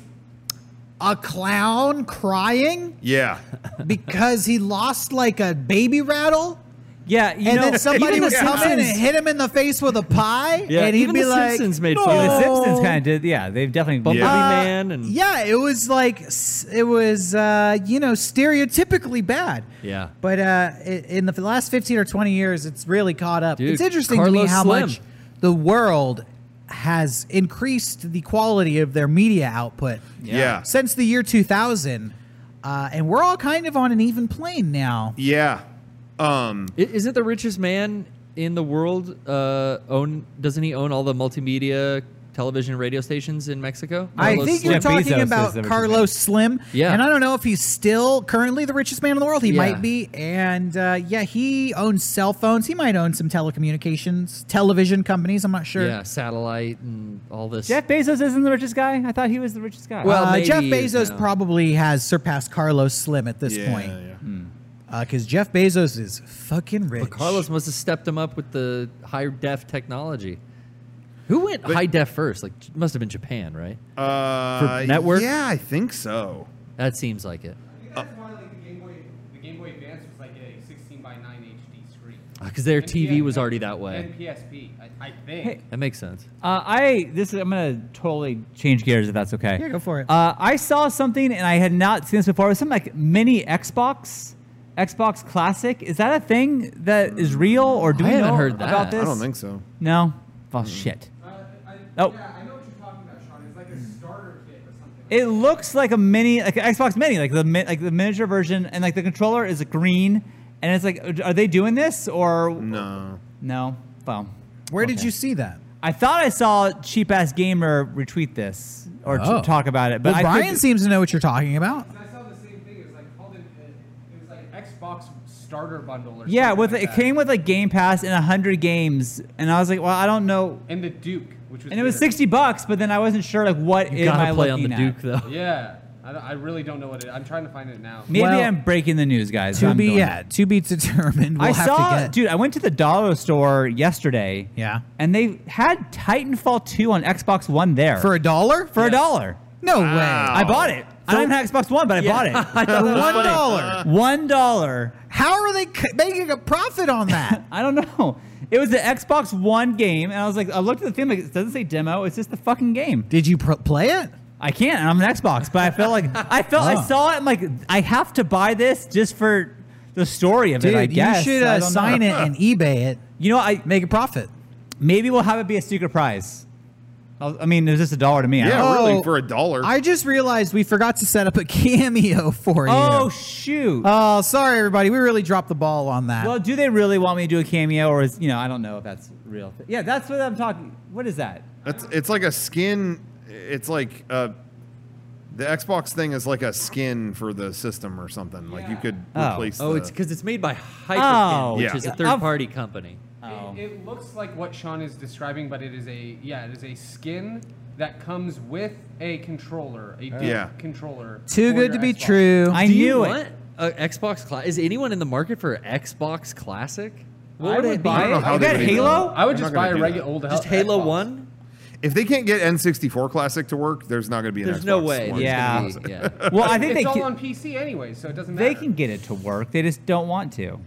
a clown crying Yeah. because he lost like a baby rattle. Yeah, you And know, then somebody even would the come in and Simpsons- hit him in the face with a pie, Yeah, and he'd even be the like, Simpsons made no. fun of The it. Simpsons kind of did. Yeah, they've definitely. Bumblebee yeah. Man and Yeah, it was like s- it was uh, you know stereotypically bad. Yeah. But uh, i- in the last fifteen or twenty years, it's really caught up. Dude, it's interesting to me Carlos how Slim. much the world has increased the quality of their media output Yeah. since the year two thousand, uh, and we're all kind of on an even plane now. Yeah. Um. I- isn't the richest man in the world uh, own? Doesn't he own all the multimedia television and radio stations in Mexico. I Carlos think Slim. you're Jeff talking Bezos is about the richest Carlos Slim. Yeah. And I don't know if he's still currently the richest man in the world. He Yeah. might be. And uh, yeah, he owns cell phones. He might own some telecommunications, television companies. I'm not sure. Yeah, satellite and all this. Jeff Bezos isn't the richest guy. I thought he was the richest guy. Well, uh, maybe Jeff he is Bezos now. probably has surpassed Carlos Slim at this yeah, point. yeah. Because Jeff Bezos is fucking rich. But Carlos must have stepped him up with the high def technology. Who went high def first? Like, it must have been Japan, right? Uh, For network? Yeah, I think so. That seems like it. I think that's why like the Game Boy, the Game Boy Advance was like a sixteen by nine H D screen. Because their And T V P- was already that way. And P S P, I, I think. Hey. That makes sense. Uh, I this is, I'm gonna totally change gears if that's okay. Yeah, go for it. Uh, I saw something and I had not seen this before. It was something like mini Xbox, Xbox Classic. Is that a thing that is real, or do I we haven't know heard that. about this? I don't think so. No. Well, shit. Uh, I, Oh. Yeah, I know what you're talking about, Sean. It's like a starter kit or something. It looks like a mini, like an Xbox Mini, like the mi- like the miniature version, and like the controller is green, and it's like, are they doing this or No. no? Well, Where did okay. you see that? I thought I saw Cheap Ass Gamer retweet this or t- Oh. talk about it, but Well, I Brian could- seems to know what you're talking about. I saw the same thing. It was like called an, it was like Xbox starter bundle or yeah, something with like it that. came with like Game Pass and a hundred games, and I was like, well, I don't know, And the Duke, which was and it was weird. sixty bucks, but then I wasn't sure like what You am I gotta play on looking the at. Duke, though. Yeah, I, don't- I really don't know what it. I'm trying to find it now. Maybe Well, I'm breaking the news, guys. To I'm be doing yeah, it. to be determined. We'll I have saw, to get. dude. I went to the dollar store yesterday. Yeah. and they had Titanfall two on Xbox One there For a dollar? for a Yes. dollar. No Wow. way. I bought it. I don't even have Xbox One, but I bought it. I thought that was One funny. dollar. One dollar. How are they c- making a profit on that? I don't know. It was the Xbox One game, and I was like, I looked at the thing, like, it doesn't say demo. It's just the fucking game. Did you pr- play it? I can't. And I'm an Xbox, but I felt like I felt Oh. I saw it. I'm like, I have to buy this just for the story of Dude, it. I guess you should I uh, don't sign know. it and eBay it. You know, I Make a profit. maybe we'll have it be a secret prize. I'll- I mean, it's just a dollar to me. I Yeah, don't- Oh, really, for a dollar. I just realized we forgot to set up a cameo for you. Oh shoot. Oh, sorry, everybody. We really dropped the ball on that. Well, do they really want me to do a cameo, or is you know I don't know if that's real. Yeah, that's what I'm talking. What is that? It's it's like a skin. It's like uh, the Xbox thing is like a skin for the system or something. Like you could Oh. replace. Oh, the, it's because it's made by Hyperkin, Oh, which yeah. is a Of- third-party company. Oh. It, it looks like what Sean is describing, but it is a yeah, it is a skin that comes with a controller, a Duke Yeah. controller. Too for good your to be Xbox. true. I Do knew you it. want a Xbox Classic? Is anyone in the market for an Xbox Classic? What I would would it be? buy I don't know it. how You they got would even- Halo? I would I'm just not gonna buy a do regular that. old Just Halo Xbox. One? If they can't get N sixty-four Classic to work, there's not going to be an There's Xbox no way. One. there's Yeah. gonna be- yeah. Well, I think It's they all can, on P C anyway, so it doesn't matter. they can get it to work. They just don't want to.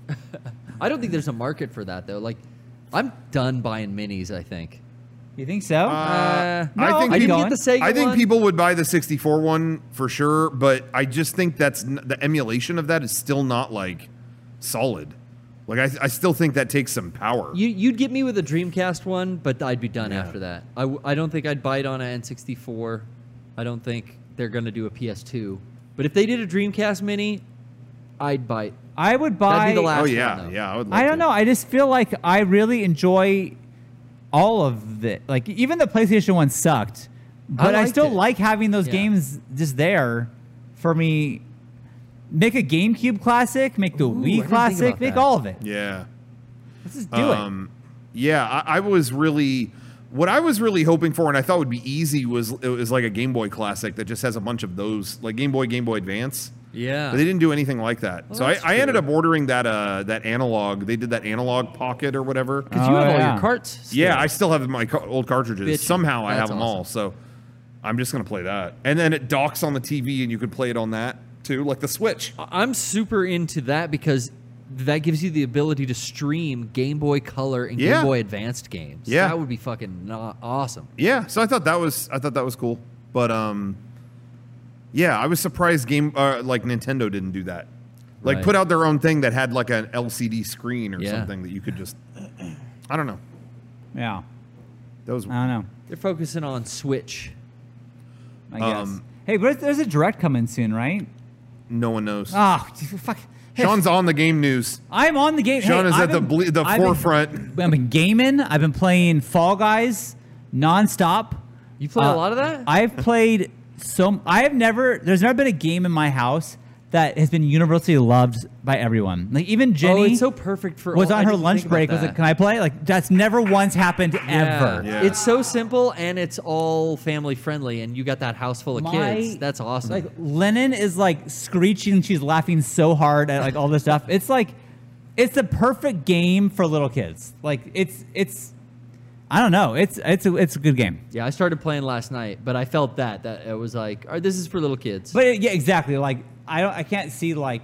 I don't think there's a market for that though. Like, I'm done buying minis. I think. You think so? Uh, no, I think I didn't people, get the Sega I think one. people would buy the sixty-four one for sure, but I just think that's n- the emulation of that is still not like solid. Like I, I still think that takes some power. You, you'd get me with a Dreamcast one, but I'd be done Yeah. after that. I, w- I don't think I'd buy it on an N sixty-four. I don't think they're going to do a P S two. But if they did a Dreamcast Mini, I'd buy it. I would buy. That'd be the last oh yeah, one, though. yeah. I would. Love I don't to. know. I just feel like I really enjoy all of it. Like even the PlayStation one sucked, but I, liked still it. like having those Yeah. games just there for me. Make a GameCube classic, make the Ooh, I didn't Wii think classic, about make that. all of it. Yeah. Let's just do it. Um, yeah, I, I was really what I was really hoping for, and I thought would be easy was it was like a Game Boy Classic that just has a bunch of those, like Game Boy, Game Boy Advance. Yeah. But they didn't do anything like that. Well, so I, that's I ended true. up ordering that uh that analog. They did that analog pocket or whatever. Because you Oh, have all yeah. your carts. still. Yeah, I still have my car- old cartridges. Bitchin'. Somehow I have That's them all. So I'm just gonna play that. And then it docks on the T V, and you could play it on that too, like the Switch. I- I'm super into that because that gives you the ability to stream Game Boy Color and Yeah. Game Boy Advanced games. Yeah. That would be fucking not awesome. Yeah, so I thought that was I thought that was cool. But um, yeah, I was surprised game uh, like Nintendo didn't do that. Like Right. put out their own thing that had like an L C D screen or Yeah. something that you could just. I don't know. yeah, That was I don't know. They're focusing on Switch. I guess. Um, hey, but there's a direct coming soon, right? no one knows. Oh, fuck. Hey, Sean's on the game news. I'm on the game. Sean hey, is I've at the been- ble- the I've been- forefront. I've been gaming. I've been playing Fall Guys nonstop. You play Uh, a lot of that? I've played so. I have never. There's never been a game in my house that has been universally loved by everyone. Like even Jenny. Oh, it's so perfect for. was oh, on I her didn't lunch think about break. Was that. like, can I play? Like that's never once happened ever. Yeah. It's so simple and it's all family friendly, and you got that house full of My- kids. That's awesome. Like Lennon is like screeching. She's laughing so hard at like all this stuff. It's like, it's the perfect game for little kids. Like it's it's. I don't know. It's it's a, it's a good game. yeah, I started playing last night, but I felt that that it was like, all right, this is for little kids. But it, yeah, exactly. Like I don't. I can't see like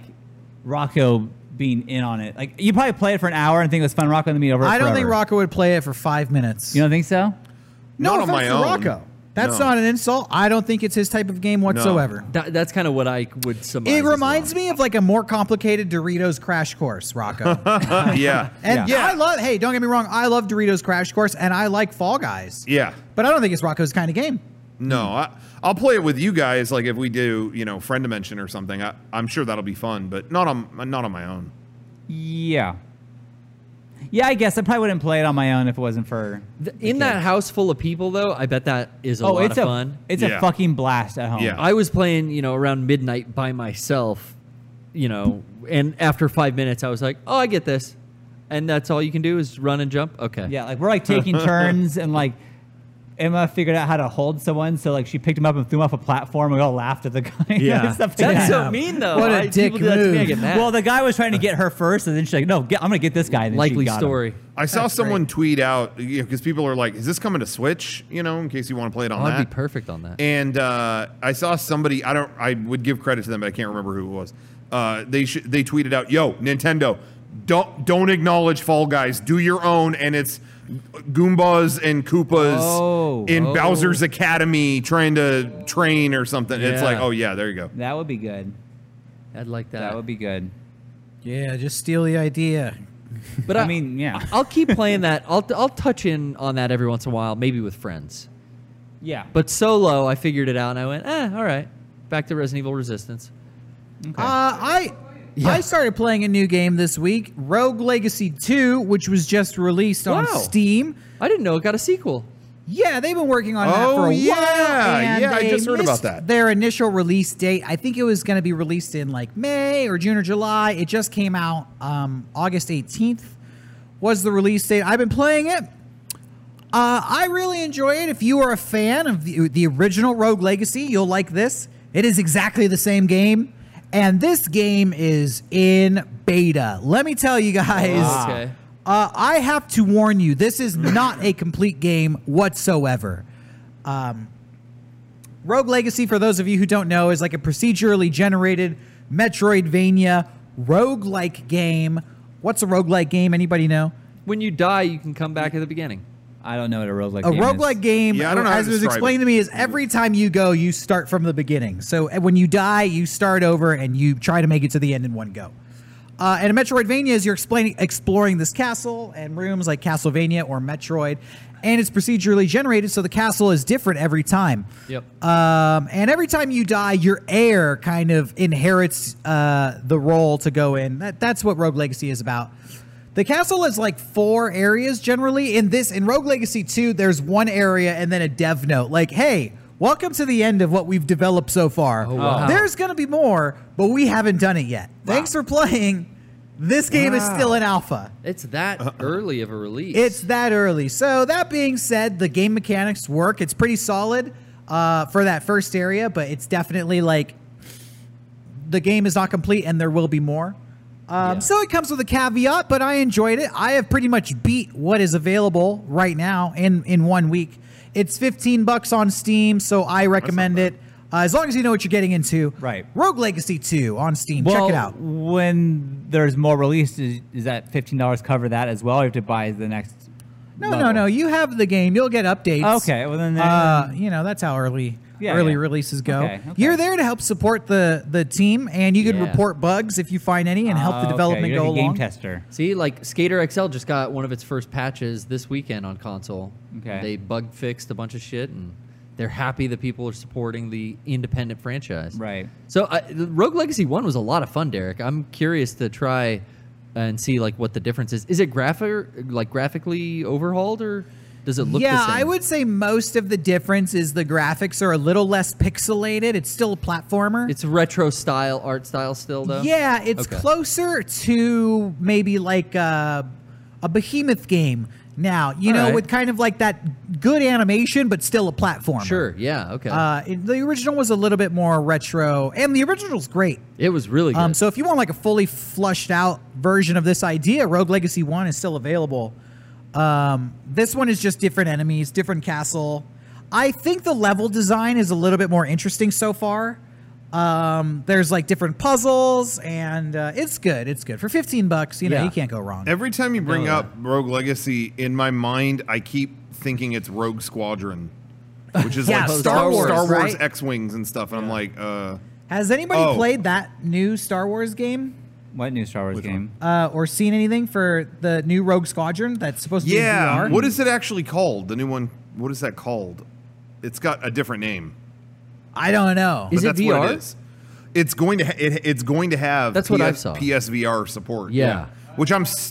Rocco being in on it. Like you probably play it for an hour and think it was fun. Rocco and me over. it I don't think forever. Rocco would play it for five minutes. You don't think so? no Not on offense my to own. Rocco. That's No. not an insult. I don't think it's his type of game whatsoever. That, that's kind of what I would summarize. It as reminds well. me of like a more complicated Doritos Crash Course, Rocco. yeah. And Yeah. I love, hey, don't get me wrong, I love Doritos Crash Course and I like Fall Guys. Yeah. But I don't think it's Rocco's kind of game. No, I, I'll play it with you guys. Like if we do, you know, friend dimension or something. I, I'm sure that'll be fun, but not on not on my own. Yeah. Yeah, I guess I probably wouldn't play it on my own if it wasn't for. Th- In that house full of people, though, I bet that is a oh, lot it's of a fun. it's Yeah. a fucking blast at home. Yeah. I was playing, you know, around midnight by myself, you know, and after five minutes, I was like, oh, I get this. And that's all you can do is run and jump? Okay. Yeah, like we're like taking turns and like Emma figured out how to hold someone, so like she picked him up and threw him off a platform. We all laughed at the guy. Yeah. Stuff like That's that. so mean, though. What a I, dick people do that to me, I move. get mad. Well, the guy was trying to get her first, and then she's like, "No, get, I'm gonna get this guy." And then she Likely got him. story. I saw That's someone great. tweet out because people are like, "Is this coming to Switch?" You know, in case you want to play it on Oh, that. I'd be perfect on that. And uh, I saw somebody. I don't. I would give credit to them, but I can't remember who it was. Uh, they sh- they tweeted out, "Yo, Nintendo, don't don't acknowledge Fall Guys. Do your own." And it's Goombas and Koopas Oh, in oh. Bowser's Academy trying to train or something. It's Yeah. like, oh yeah, there you go. That would be good. I'd like that. That would be good. Yeah, just steal the idea. But I mean, yeah. I'll keep playing that. I'll I'll touch in on that every once in a while, maybe with friends. Yeah. But solo, I figured it out, and I went, eh, all right, back to Resident Evil Resistance. Okay. Uh, I I started playing a new game this week, Rogue Legacy two, which was just released on Wow. Steam. I didn't know it got a sequel. Yeah, they've been working on that Oh, for a yeah. while. and Yeah, I they just heard about missed that. Their initial release date, I think it was going to be released in like May or June or July. It just came out um, August eighteenth was the release date. I've been playing it. Uh, I really enjoy it. If you are a fan of the, the original Rogue Legacy, you'll like this. It is exactly the same game. And this game is in beta. Let me tell you guys. Okay. Uh, I have to warn you, this is not a complete game whatsoever. Um, Rogue Legacy, for those of you who don't know, is like a procedurally generated Metroidvania roguelike game. What's a roguelike game? Anybody know? When you die, you can come back at the beginning. I don't know what a roguelike A game roguelike is. game, Yeah, I don't know how as to it was describe explained it. to me, is every time you go, you start from the beginning. So uh, when you die, you start over and you try to make it to the end in one go. Uh, and a Metroidvania is you're explaining, exploring this castle and rooms like Castlevania or Metroid, and it's procedurally generated, so the castle is different every time. Yep. Um, and every time you die, your heir kind of inherits uh, the role to go in. That, that's what Rogue Legacy is about. The castle is like four areas generally. In this, in Rogue Legacy two, there's one area and then a dev note. Like, hey, welcome to the end of what we've developed so far. Oh, wow. There's going to be more, but we haven't done it yet. Thanks for playing. This game is still in alpha. It's that early of a release. It's that early. So that being said, the game mechanics work. It's pretty solid uh, for that first area, but it's definitely like the game is not complete and there will be more. Um, Yeah. So it comes with a caveat, but I enjoyed it. I have pretty much beat what is available right now in, in one week. It's fifteen bucks on Steam, so I recommend it. Uh, as long as you know what you're getting into. Right. Rogue Legacy two on Steam. Well, Check it out. when there's more release, is, is that fifteen dollars cover that as well? Or you have to buy the next. No, level? no, no. You have the game. You'll get updates. Okay, well then there- uh, you know that's how early Yeah, early yeah. releases go. Okay, okay. You're there to help support the the team, and you can Yeah. report bugs if you find any, and help Oh, the okay, development you're go like a game along. tester. See, like Skater X L just got one of its first patches this weekend on console. Okay. They bug fixed a bunch of shit, and they're happy that people are supporting the independent franchise. Right. So, uh, the Rogue Legacy one was a lot of fun, Derek. I'm curious to try and see like what the difference is. Is it graphic, like graphically overhauled, or? Does it look yeah, the same? I would say most of the difference is the graphics are a little less pixelated. It's still a platformer. It's retro style, art style still, though? Yeah, it's Okay. closer to maybe like a, a Behemoth game now, you All know, right. with kind of like that good animation, but still a platformer. Sure, yeah, okay. Uh, it- the original was a little bit more retro, and the original's great. it was really good. Um, so if you want like a fully flushed out version of this idea, Rogue Legacy one is still available. Um, this one is just different enemies, different castle. I think the level design is a little bit more interesting so far. Um, there's like different puzzles, and uh, it's good. It's good for fifteen bucks. You know, Yeah. you can't go wrong. Every time you bring No. up Rogue Legacy, in my mind, I keep thinking it's Rogue Squadron, which is Yeah, like Star Star, Wars, Star Wars right? X-wings and stuff. And I'm like, uh, Has anybody Oh. played that new Star Wars game, What new Star Wars Which game? uh, or seen anything for the new Rogue Squadron that's supposed to be in V yeah. R? What is it actually called? The new one. What is that called? It's got a different name. I don't know. Is but it that's V R? What it is. It's going to. Ha- it, it's going to have. That's what P I S, saw. P S V R support. Yeah. Which I'm. s-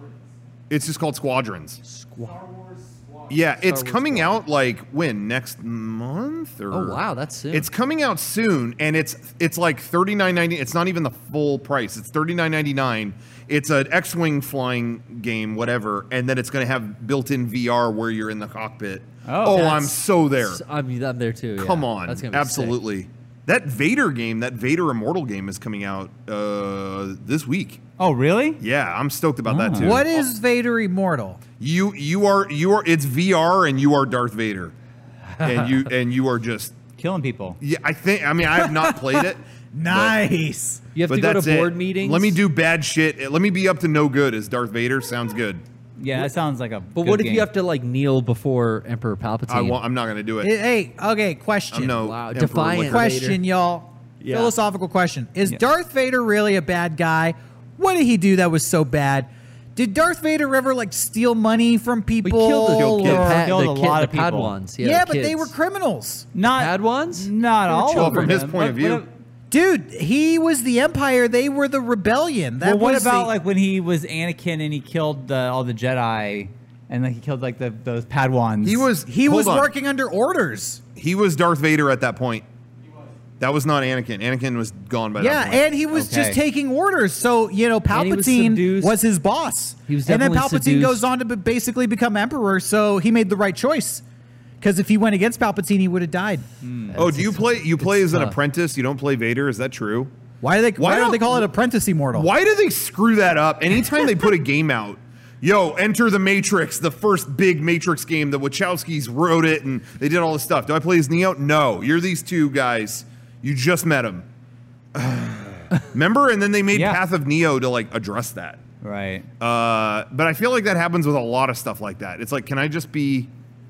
It's just called Squadrons. Star Wars Squad. Yeah, it's Wars coming Squadron. out like when next month or Oh, wow, that's soon. It's coming out soon, and it's it's like thirty nine ninety. It's not even the full price. It's thirty nine ninety nine. It's an X wing flying game, whatever, and then it's going to have built in V R where you're in the cockpit. Oh, Oh, That's- I'm so there. I'm, I'm there too. yeah. Come on, That's gonna be sick. absolutely. That Vader game, that Vader Immortal game, is coming out uh, this week. Oh, really? Yeah, I'm stoked about that Oh. too. What is Vader Immortal? You you are you are it's V R and you are Darth Vader, and you and you are just Killing people. yeah. I think I mean I have not played it. Nice. You have but to go that's to board it. meetings. Let me do bad shit. Let me be up to no good as Darth Vader. Sounds good. Yeah, that sounds like a. But what if you have to like kneel before Emperor Palpatine? I want, I'm not going to do it. Hey, okay, question. I'm no Wow, Emperor defiant. Liquor. question, Vader. y'all. Yeah. Philosophical question. Is Yeah. Darth Vader really a bad guy? What did he do that was so bad? Did Darth Vader ever like steal money from We people? killed the, Killed the, kids. pad, Killed the, a kid, lot the of people. Padwans. Yeah, Yeah, the but they kids. were criminals. not Padwans? Not all children. of Well, from his them. point of What- view. what- Dude, he was the Empire. They were the rebellion. That well, what was about the- like when he was Anakin and he killed the, all the Jedi, and like he killed like the those Padwans? He was he hold was on. working under orders. He was Darth Vader at that point. That was not Anakin. Anakin was gone by Yeah, that point. and he was Okay. just taking orders. So, you know, And he was Palpatine seduced. was his boss. He was and then definitely Palpatine seduced. goes on to be- basically become emperor, so he made the right choice. Because if he went against Palpatine, he would have died. oh, do you play? You play as an tough. apprentice. You don't play Vader. Is that true? Why do they why, Why don't don't- they call it Apprentice Immortal? Why do they screw that up? Anytime they put a game out, yo, Enter the Matrix, the first big Matrix game. The Wachowskis wrote it, and they did all this stuff. Do I play as Neo? No. You're these two guys. You just met them. Remember? And then they made Yeah. Path of Neo to like address that. right. Uh, but I feel like that happens with a lot of stuff like that. It's like, can I just be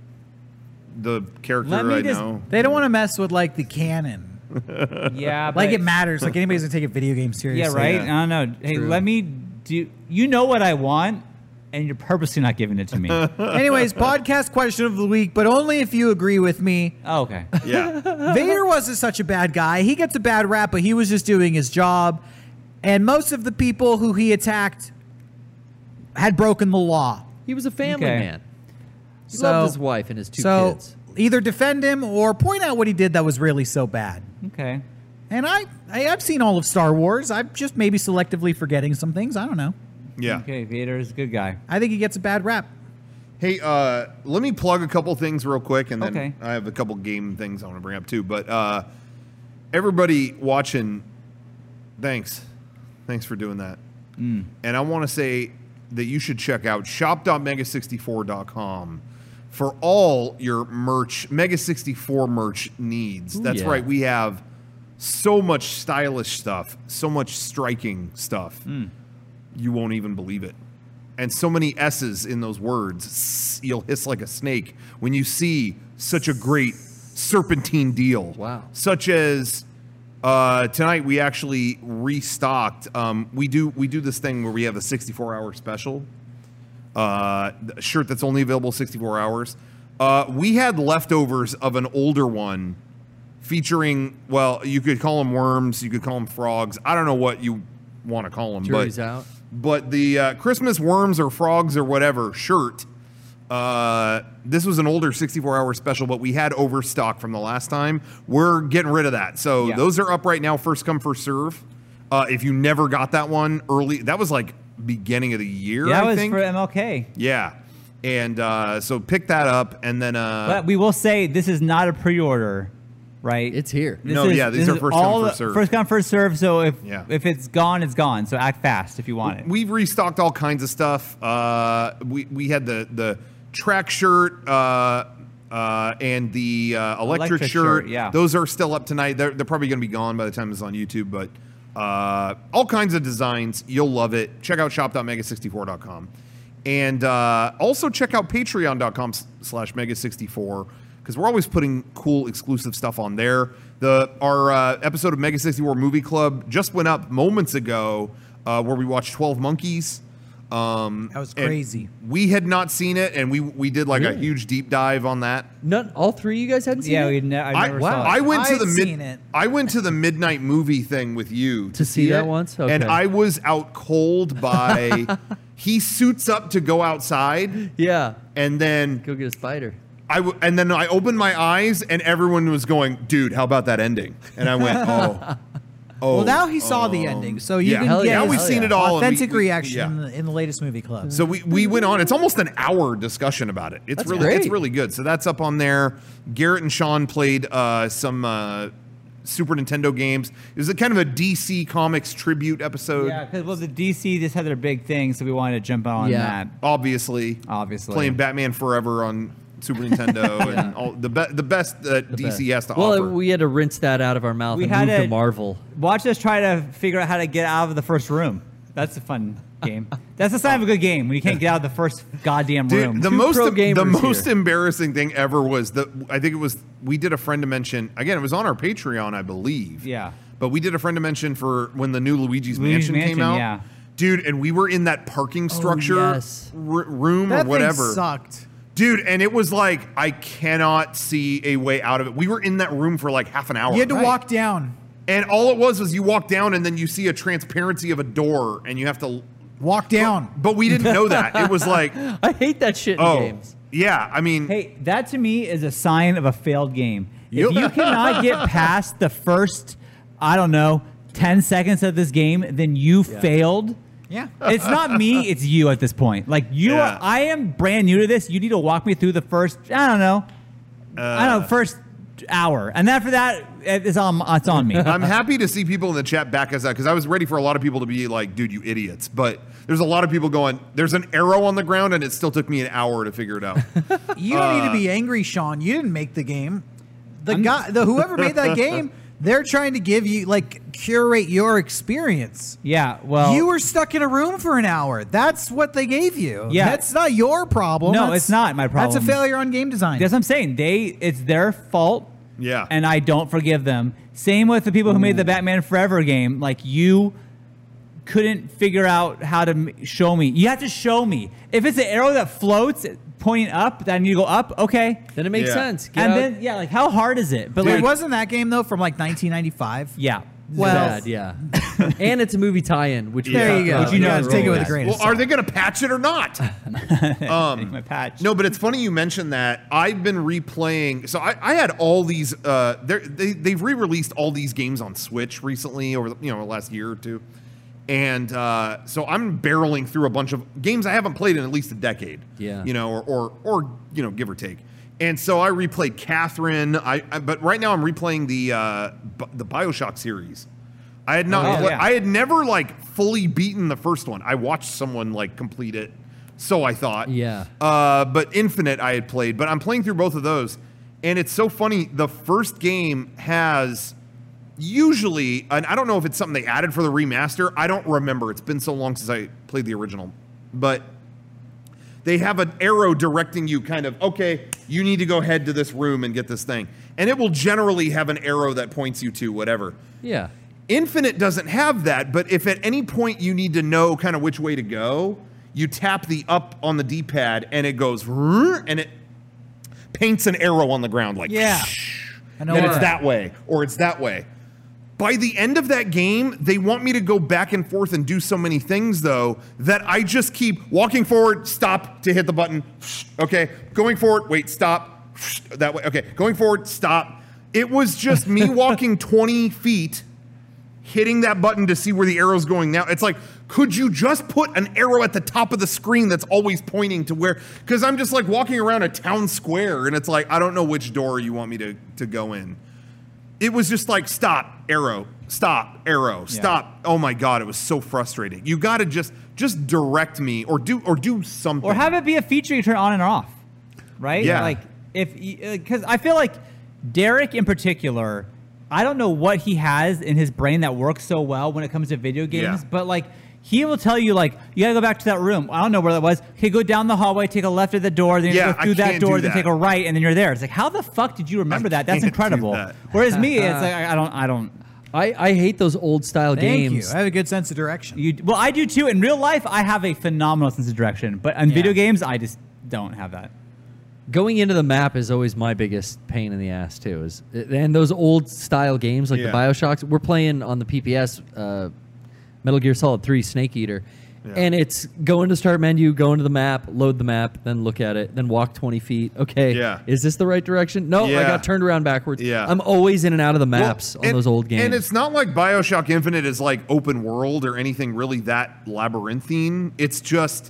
the character Let me I just- know? They don't want to mess with like the canon. Yeah, Like but- it matters. Like anybody's gonna take a video game seriously. Yeah, right. Yeah. I don't know. Hey, True. let me do. You know what I want, and you're purposely not giving it to me. oh, Anyways, podcast question of the week, but only if you agree with me. okay. Yeah. Vader wasn't such a bad guy. He gets a bad rap, but he was just doing his job. And most of the people who he attacked had broken the law. He was a family Okay. man. He So- loved his wife and his two so kids. either defend him or point out what he did that was really so bad. Okay. And I, I I've seen all of Star Wars. I'm just maybe selectively forgetting some things. I don't know. Yeah. Okay. Vader is a good guy. I think he gets a bad rap. Hey, uh, let me plug a couple things real quick, and then Okay. I have a couple game things I want to bring up too. But uh, everybody watching, thanks. Thanks for doing that. Mm. And I want to say that you should check out shop dot mega sixty-four dot com for all your merch, Mega sixty-four merch needs. Ooh, That's yeah. right. We have so much stylish stuff, so much striking stuff. Hmm. You won't even believe it. And so many S's in those words. S- You'll hiss like a snake when you see such a great serpentine deal. Wow. Such as uh, tonight we actually restocked. Um, we do we do this thing where we have a sixty-four hour special. Uh, a shirt that's only available sixty-four hours. Uh, we had leftovers of an older one featuring, well, you could call them worms, you could call them frogs. I don't know what you want to call them. Jury's but, out. But the uh, Christmas worms or frogs or whatever shirt Uh, this was an older sixty-four hour special, but we had overstock from the last time. We're getting rid of that. So Yeah. those are up right now, first come, first serve. Uh, if you never got that one early, that was like beginning of the year, Yeah, I that was think. for M L K. yeah. And uh, so pick that up, and then... Uh, But we will say this is not a pre-order, right? It's here. This No, is- yeah, these this are is first come, all first the- serve. First come, first serve. So if Yeah. if it's gone, it's gone. So act fast if you want it. We've restocked all kinds of stuff. Uh, we we had the the track shirt uh, uh, and the uh, electric, Electric shirt. shirt, yeah. Those are still up tonight. They're, they're probably going to be gone by the time it's on YouTube. But uh, all kinds of designs. You'll love it. Check out shop dot mega sixty-four dot com. And uh, also check out patreon dot com slash mega sixty-four because we're always putting cool exclusive stuff on there. The Our uh, episode of Mega sixty-four Movie Club just went up moments ago uh, where we watched twelve Monkeys. Um, That was and crazy. We had not seen it, and we we did like a Really? huge deep dive on that. None, all three of you guys hadn't seen yeah, it? we ne- I I, never wow. saw it. I went to I'd the seen mid. it. I went to the midnight movie thing with you to, To see that it, once? and Okay. I was out cold by. He suits up to go outside, Yeah. and then Go get a spider. I w- and then I opened my eyes, and everyone was going, "Dude, how about that ending?" And I went, "Oh, oh." Well, now he saw the um, ending, so you yeah. can Hell get yeah, now his we've hell seen yeah. it all. and we- authentic we- reaction yeah. in, the, in the latest movie club. So we, we went on. It's almost an hour discussion about it. It's That's really it's great. really good. So that's up on there. Garrett and Sean played uh, some uh, Super Nintendo games. It was a kind of a D C Comics tribute episode. Yeah, because well, the D C just had their big thing, so we wanted to jump on Yeah. that. Obviously, Obviously. playing Batman Forever on Super Nintendo and all the be- the best that D C has to well, offer. we had to rinse that out of our mouth We and had move to to- Marvel. Watch us try to figure out how to get out of the first room. That's a fun game. That's the sign of a good game when you can't get out of the first goddamn room. Dude, the Two most pro the gamers most here. embarrassing thing ever was that I think it was we did a friend dimension again. It was on our Patreon, I believe. Yeah. But we did a friend dimension for when the new Luigi's, Luigi's Mansion, came Mansion, out. yeah. Dude, and we were in that parking structure yes. r- room that or whatever. thing sucked. Dude, and it was like I cannot see a way out of it. We were in that room for like half an hour. You had to Right. walk down. And all it was was you walk down and then you see a transparency of a door and you have to Walk down. But we didn't know that. It was like, I hate that shit in oh, games. yeah, I mean, Hey, that to me is a sign of a failed game. You- If you cannot get past the first, I don't know, ten seconds of this game, then you failed. Yeah. It's not me, it's you at this point. Like you Yeah. are I am brand new to this. You need to walk me through the first, I don't know. I don't know, first hour. And after that, it's on it's on me. I'm happy to see people in the chat back us out because I was ready for a lot of people to be like, dude, you idiots. But there's a lot of people going, there's an arrow on the ground, and it still took me an hour to figure it out. You don't need to be angry, Sean. You didn't make the game. The guy, the whoever made that game, they're trying to give you like curate your experience. Yeah, well You were stuck in a room for an hour. That's what they gave you. Yeah. That's not your problem. No, That's- it's not my problem. That's a failure on game design. That's what I'm saying. They it's their fault. Yeah. And I don't forgive them. Same with the people who made the Batman Forever game. Like you couldn't figure out how to m- show me. You have to show me. If it's an arrow that floats pointing up, that I need to go up. Okay. Then it makes Yeah. sense. Get and out. then yeah, like how hard is it? But Wait, like wasn't that game though from like nineteen ninety-five? yeah. Well, bad, yeah. And it's a movie tie-in, which we There talked you go. about. Which you in know the is take it with rollback. a grain Well, are they going to patch it or not? Um, my patch. No, but it's funny you mentioned that. I've been replaying. So I, I had all these. Uh, they're- they they've re-released all these games on Switch recently over the, you know the last year or two, and uh, so I'm barreling through a bunch of games I haven't played in at least a decade. Yeah. you know, or or, or you know, give or take. And so I replayed Catherine. I, I but right now I'm replaying the uh, B- the BioShock series. I had not. Oh, pla- yeah. I had never like fully beaten the first one. I watched someone like complete it, so I thought. Yeah. Uh, but Infinite I had played, but I'm playing through both of those, and it's so funny. The first game has usually, and I don't know if it's something they added for the remaster. I don't remember. It's been so long since I played the original, but they have an arrow directing you kind of, okay, you need to go head to this room and get this thing. And it will generally have an arrow that points you to whatever. Yeah. Infinite doesn't have that, but if at any point you need to know kind of which way to go, you tap the up on the D-pad and it goes, "Rrr," and it paints an arrow on the ground like, Yeah. I know then where- it's that way or it's that way. By the end of that game, they want me to go back and forth and do so many things, though, that I just keep walking forward, stop to hit the button. Okay, going forward, wait, stop. That way, okay, going forward, stop. It was just me walking twenty feet, hitting that button to see where the arrow's going now. It's like, could you just put an arrow at the top of the screen that's always pointing to where, because I'm just like walking around a town square, and it's like, I don't know which door you want me to, to go in. It was just like, stop, arrow, stop, arrow, stop. Oh my God, it was so frustrating. You got to just just direct me or do or do something. Or have it be a feature you turn on and off, right? Yeah. Like, if, because I feel like Derek in particular, I don't know what he has in his brain that works so well when it comes to video games, Yeah. but like, he will tell you, like, you gotta go back to that room. I don't know where that was. Okay, go down the hallway, take a left at the door, then you Yeah, go through I that can't door, do then that. take a right, and then you're there. It's like, how the fuck did you remember I that? That's can't do incredible. that. Whereas me, it's like, I I don't, I don't. I, I hate those old style Thank games. you. I have a good sense of direction. You, well, I do too. In real life, I have a phenomenal sense of direction, but in Yeah. video games, I just don't have that. Going into the map is always my biggest pain in the ass too. Is and those old style games like Yeah. the Bioshocks. We're playing on the P P S, uh, Metal Gear Solid three Snake Eater, Yeah. and it's go into start menu, go into the map, load the map, then look at it, then walk twenty feet. Okay, Yeah. is this the right direction? No, I Yeah. got turned around backwards. Yeah. I'm always in and out of the maps Well, on and- those old games. And it's not like BioShock Infinite is like open world or anything really that labyrinthine. It's just,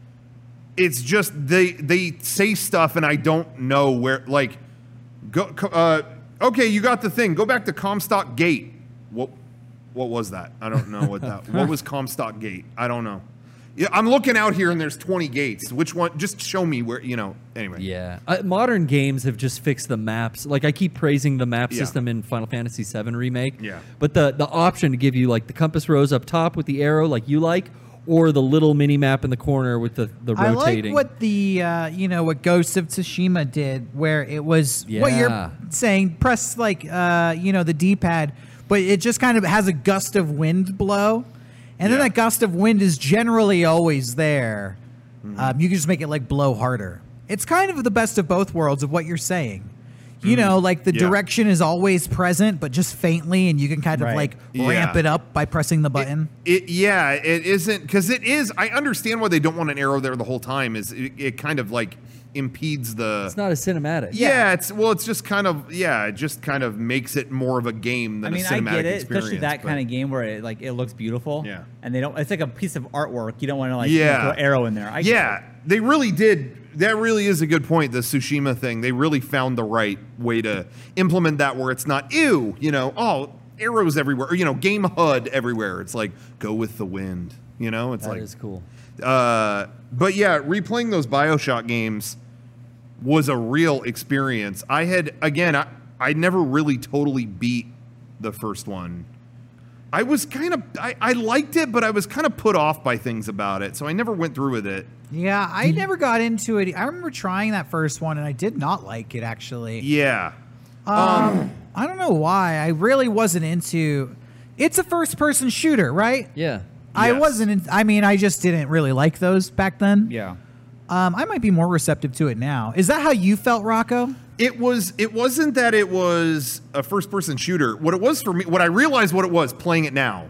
it's just they they say stuff and I don't know where. Like, go. Uh, okay, you got the thing. Go back to Comstock Gate. What what was that? I don't know what that. What was Comstock Gate? I don't know. Yeah, I'm looking out here and there's twenty gates. Which one? Just show me where. You know. Anyway. Yeah, uh, modern games have just fixed the maps. Like I keep praising the map Yeah. system in Final Fantasy seven remake. Yeah. but the the option to give you like the compass rose up top with the arrow, like you like, or the little mini map in the corner with the the I rotating. like what the uh, you know what Ghost of Tsushima did, where it was what Yeah. you're saying. Press like uh, you know the D-pad, but it just kind of has a gust of wind blow, and then Yeah. that gust of wind is generally always there. Mm-hmm. Um, you can just make it like blow harder. It's kind of the best of both worlds of what you're saying. You know, like the Mm-hmm. Yeah. direction is always present, but just faintly, and you can kind of Right. like Yeah. ramp it up by pressing the button. It yeah, it isn't because it is. I understand why they don't want an arrow there the whole time. Is it, it kind of like impedes the. it's not as cinematic. yeah, it's well, it's just kind of yeah, it just kind of makes it more of a game I than mean, a I cinematic get it, experience. especially that but- kind of game where it like it looks beautiful. Yeah. And they don't. It's like a piece of artwork. You don't want to like you know, Yeah. throw an arrow in there. I get Yeah, it. they really did. That really is a good point. The Tsushima thing, they really found the right way to implement that, where it's not ew, you know, oh arrows everywhere, or, you know, game H U D everywhere. It's like go with the wind, you know. It's that like is cool. Uh, but yeah, replaying those BioShock games was a real experience. I had, again, I, I never really totally beat the first one. I was kind of, I, I liked it, but I was kind of put off by things about it, so I never went through with it. Yeah, I never got into it. I remember trying that first one, and I did not like it actually. Yeah. Um, I don't know why. I really wasn't into. It's a first-person shooter, right? Yeah, I Yes. wasn't. In, I mean, I just didn't really like those back then. Yeah. Um, I might be more receptive to it now. Is that how you felt, Rocco? It was, it wasn't that it was a first person shooter. What it was for me, what I realized what it was playing it now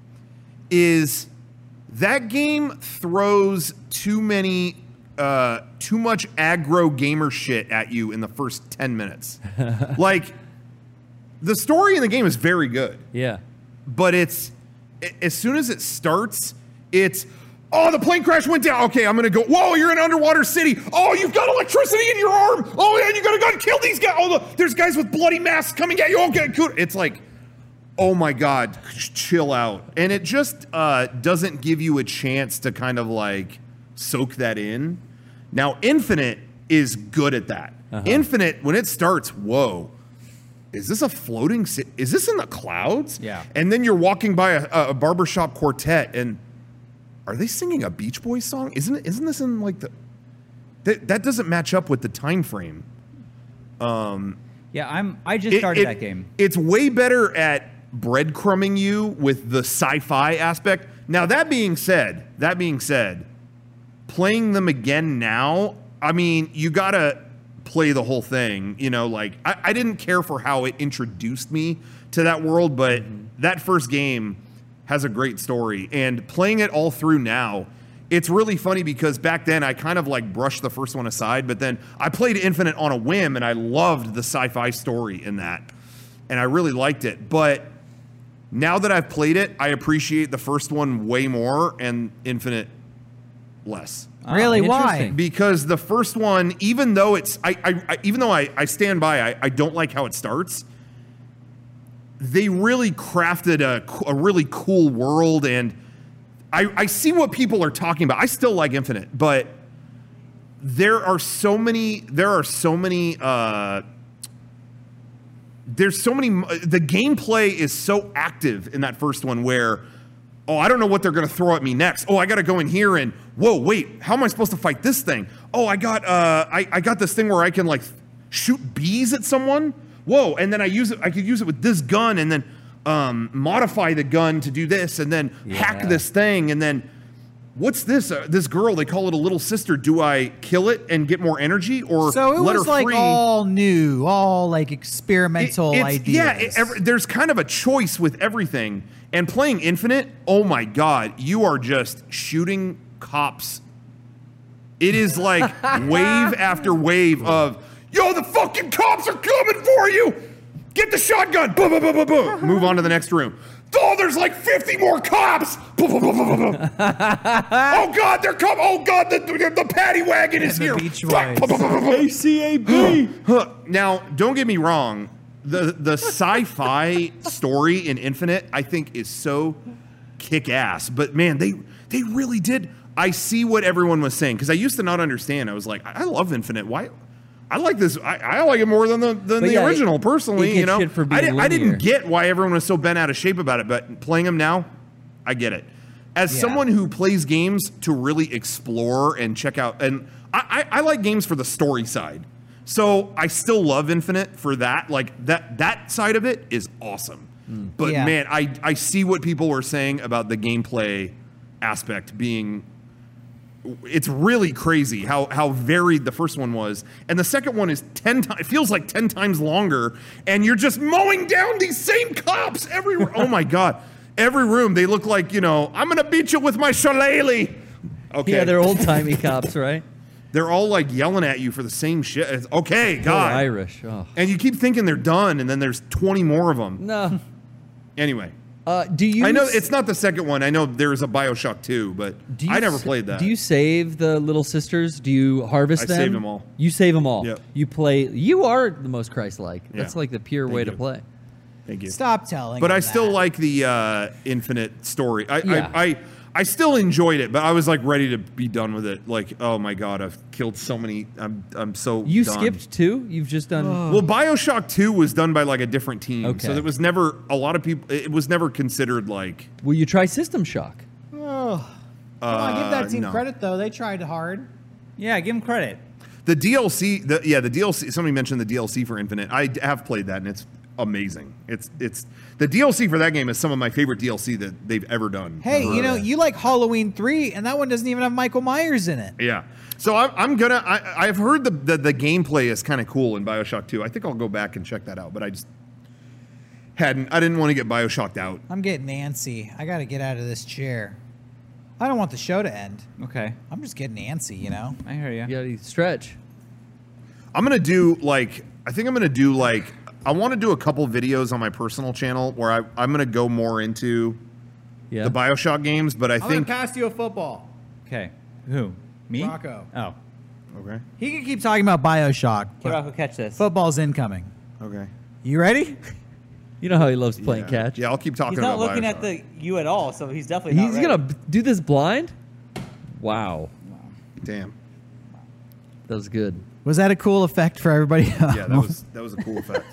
is that game throws too many, uh, too much aggro gamer shit at you in the first ten minutes. Like, the story in the game is very good, yeah. but it's, a- as soon as it starts, it's, oh, the plane crash went down. Okay, I'm gonna go. Whoa, you're in an underwater city. Oh, you've got electricity in your arm. Oh, yeah, you gotta go and kill these guys. Oh, look, there's guys with bloody masks coming at you. Okay, cool. It's like, oh my God, chill out. And it just uh, doesn't give you a chance to kind of like soak that in. Now, Infinite is good at that. Uh-huh. Infinite, when it starts, whoa. Is this a floating city? Is this in the clouds? Yeah. And then you're walking by a, a barbershop quartet and are they singing a Beach Boys song? Isn't it, isn't this in like the that, that doesn't match up with the time frame. Yeah. I'm. I just It- started it- that game. It's way better at breadcrumbing you with the sci-fi aspect. Now that being said, that being said, playing them again now, I mean, you gotta play the whole thing. You know, like I, I didn't care for how it introduced me to that world, but that first game has a great story. And playing it all through now, it's really funny because back then I kind of like brushed the first one aside, but then I played Infinite on a whim and I loved the sci-fi story in that. And I really liked it. But now that I've played it, I appreciate the first one way more and Infinite less. Really? Why? interesting. Because the first one, even though it's, I, I, I even though I, I stand by, I, I don't like how it starts. They really crafted a, a really cool world, and I, I see what people are talking about. I still like Infinite, but there are so many. There are so many. Uh, there's so many. The gameplay is so active in that first one where, oh, I don't know what they're going to throw at me next. Oh, I got to go in here and whoa, wait, how am I supposed to fight this thing? Oh, I got uh, I, I got this thing where I can like shoot bees at someone. Whoa, and then I use it. I could use it with this gun, and then um, modify the gun to do this, and then Yeah. hack this thing, and then what's this? Uh, this girl, they call it a little sister. Do I kill it and get more energy, or So it let was her like free? all new, all like experimental It- it's- ideas. Yeah, it, every, there's kind of a choice with everything. And playing Infinite, oh my God, you are just shooting cops. It is like wave after wave of, yo, the fucking cops are coming for you. Get the shotgun. Boom, boom, boom, boom, boom. Move on to the next room. Oh, there's like fifty more cops. Boom, boom, boom, boom, boom. Oh God, they're coming. Oh God, the, the, the paddy wagon is And the here. Beach Fuck. Boys. Boom, boom, boom, boom, boom. A C A B. Huh. Now, don't get me wrong. The the sci-fi story in Infinite, I think, is so kick-ass. But man, they they really did. I see what everyone was saying because I used to not understand. I was like, I, I love Infinite. Why? I like this. I, I like it more than the than But the yeah, it- original. it Personally, gets you know, shit for I, being di- I didn't linear. get why everyone was so bent out of shape about it. But playing them now, I get it. As Yeah. someone who plays games to really explore and check out, and I, I, I like games for the story side. So I still love Infinite for that. Like that that side of it is awesome. But Yeah. man, I, I see what people were saying about the gameplay aspect being it's really crazy how how varied the first one was. And the second one is ten times it feels like ten times longer, and you're just mowing down these same cops every oh my God. Every room they look like, you know, I'm gonna beat you with my shillelagh. Okay. Yeah, they're old timey cops, right? They're all like yelling at you for the same shit. It's, okay, They're God. Irish. Oh. And you keep thinking they're done, and then there's twenty more of them. No. Anyway, Uh, do you? I know it's not the second one. I know there is a BioShock two, but do you I never s- played that. Do you save the little sisters? Do you harvest I them? saved them all. You save them all. Yep. You play. You are the most Christ-like. That's Yeah. like the pure Thank way to you. play. Thank you. Stop telling. But him I still that. like the uh, Infinite story. I, Yeah. I, I I still enjoyed it, but I was like ready to be done with it. Like, oh my God, I've killed so many. I'm I'm so You done. skipped two. You've just done. Well, BioShock two was done by like a different team, Okay. so it was never a lot of people. It was never considered like. Will you try System Shock? Oh, come on, give that Uh, team no. credit though. They tried hard. Yeah, give him credit. The D L C, the, yeah, the D L C. Somebody mentioned the D L C for Infinite. I d- have played that, and it's amazing. It's it's the D L C for that game is some of my favorite D L C that they've ever done. Hey, you know, you like Halloween three, and that one doesn't even have Michael Myers in it. Yeah. So I'm, I'm gonna. I, I've heard the the, the gameplay is kind of cool in BioShock two. I think I'll go back and check that out. But I just hadn't. I didn't want to get BioShocked out. I'm getting antsy. I got to get out of this chair. I don't want the show to end. Okay, I'm just getting antsy, you know. I hear you. You gotta stretch. I'm gonna do like. I think I'm gonna do like. I want to do a couple videos on my personal channel where I, I'm gonna go more into Yeah. the BioShock games. But I I'm think. gonna pass you a football. Okay, who? Me? Rocco. Oh, Okay. He can keep talking about BioShock. Can But Rocco catch this? football's incoming. Okay. You ready? You know how he loves playing yeah. catch. Yeah, I'll keep talking He's not about looking BioShock. at the you at all, so he's definitely not He's ready. gonna b- do this blind. Wow, Damn. that was good. Was that a cool effect for everybody? Yeah, that was that was a cool effect.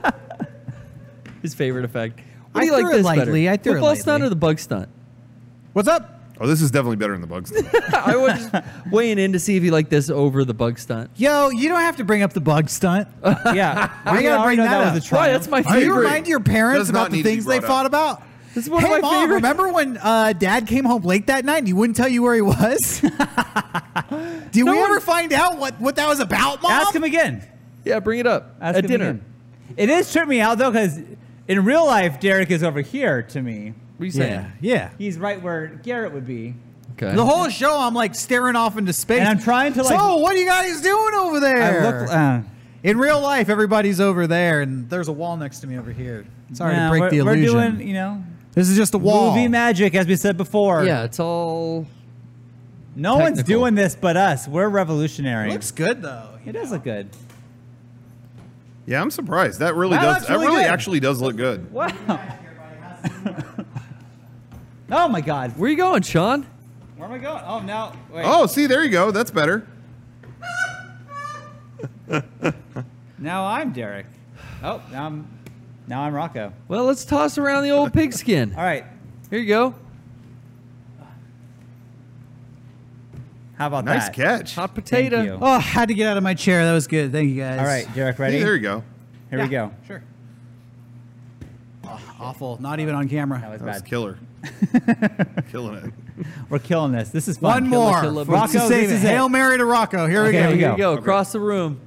His favorite effect. What I do you like threw it this lightly. better? I threw it Football stunt lightly. or the bug stunt? What's up? Oh, this is definitely better than the bugs. I was just weighing in to see if you like this over the bug stunt. Yo, you don't have to bring up the bug stunt. yeah. Why you We gotta already bring know that that up? was a Why? triumph. That's my Do you favorite. remind your parents Does not about the need to be things they brought fought up. about? This is one Hey, of my Mom, favorite. remember when uh, Dad came home late that night and he wouldn't tell you where he was? Did No we one- ever find out what, what that was about, Mom? Ask him again. Yeah, bring it up Ask at him dinner. again. It is tripping me out though, because in real life, Derek is over here to me. What are you saying? Yeah, yeah. He's right where Garrett would be. Okay. The whole show, I'm like staring off into space. And I'm trying to, like- So, what are you guys doing over there? I look. Uh, In real life, everybody's over there, and there's a wall next to me over here. Sorry yeah, to break we're, the illusion. We're doing, you know, this is just a wall. movie magic, as we said before. yeah, it's all. No one's technical. doing this but us. We're revolutionary. Looks good though. it does look good. Yeah, I'm surprised. That really Wow, does. that's That really really good. actually does look good. Wow. Oh my God. Where you going, Sean? Where am I going? Oh, now. Wait. Oh, see, there you go. That's better. Now I'm Derek. Oh, now I'm. Now I'm Rocco. Well, let's toss around the old pigskin. All right. Here you go. How about Nice that? catch. Hot Thank potato. you. Oh, I had to get out of my chair. That was good. Thank you guys. All right, Derek, ready? Hey, there you go. Here we go. Sure. Oh, awful. Not even on camera. That was That was bad. killer. Killing it. We're killing this. This is fun. One more. kill it. Rocco, Rocco, save this it. is it. Hail Mary to Rocco. Here Okay, we go. here we Here go. you go. Okay. Across the room.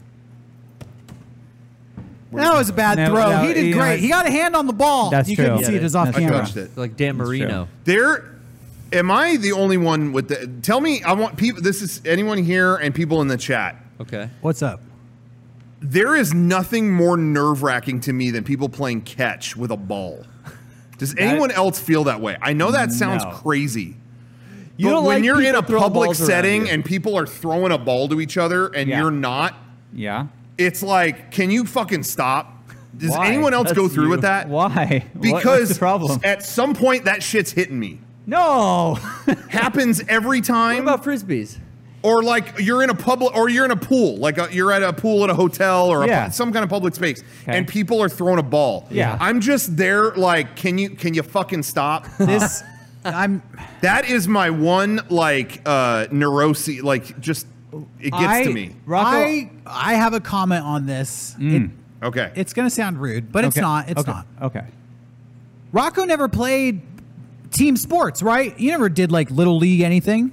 That was a bad No, throw. no, he did you know great. what? He got a hand on the ball. That's you true. couldn't Yeah, see it. It was off that's I camera. touched it. Like Dan That's Marino. There, am I the only one with the? Tell me, I want people. This is anyone here and people in the chat. Okay. What's up? There is nothing more nerve wracking to me than people playing catch with a ball. Does anyone else feel that way? I know that sounds No. crazy. You but don't when like you're in people a throwing public balls around setting you. and people are throwing a ball to each other and Yeah. you're not, Yeah. it's like, can you fucking stop? Does Why? anyone else go That's through you. with that? Why? What- Because what's the problem? at some point that shit's hitting me. No. Happens every What time. about frisbees? Or like you're in a public, or you're in a pool, like a, you're at a pool at a hotel or a, Yeah. pu- some kind of public space, Okay. and people are throwing a ball. Yeah. I'm just there, like, can you can you fucking stop? This, I'm. That is my one like uh neurosis, like just it gets I, to me. Rocco. I I have a comment on this. Mm. It, Okay, it's gonna sound rude, but it's Okay, not. It's okay, not. Okay. Rocco never played team sports, right? You never did like little league anything.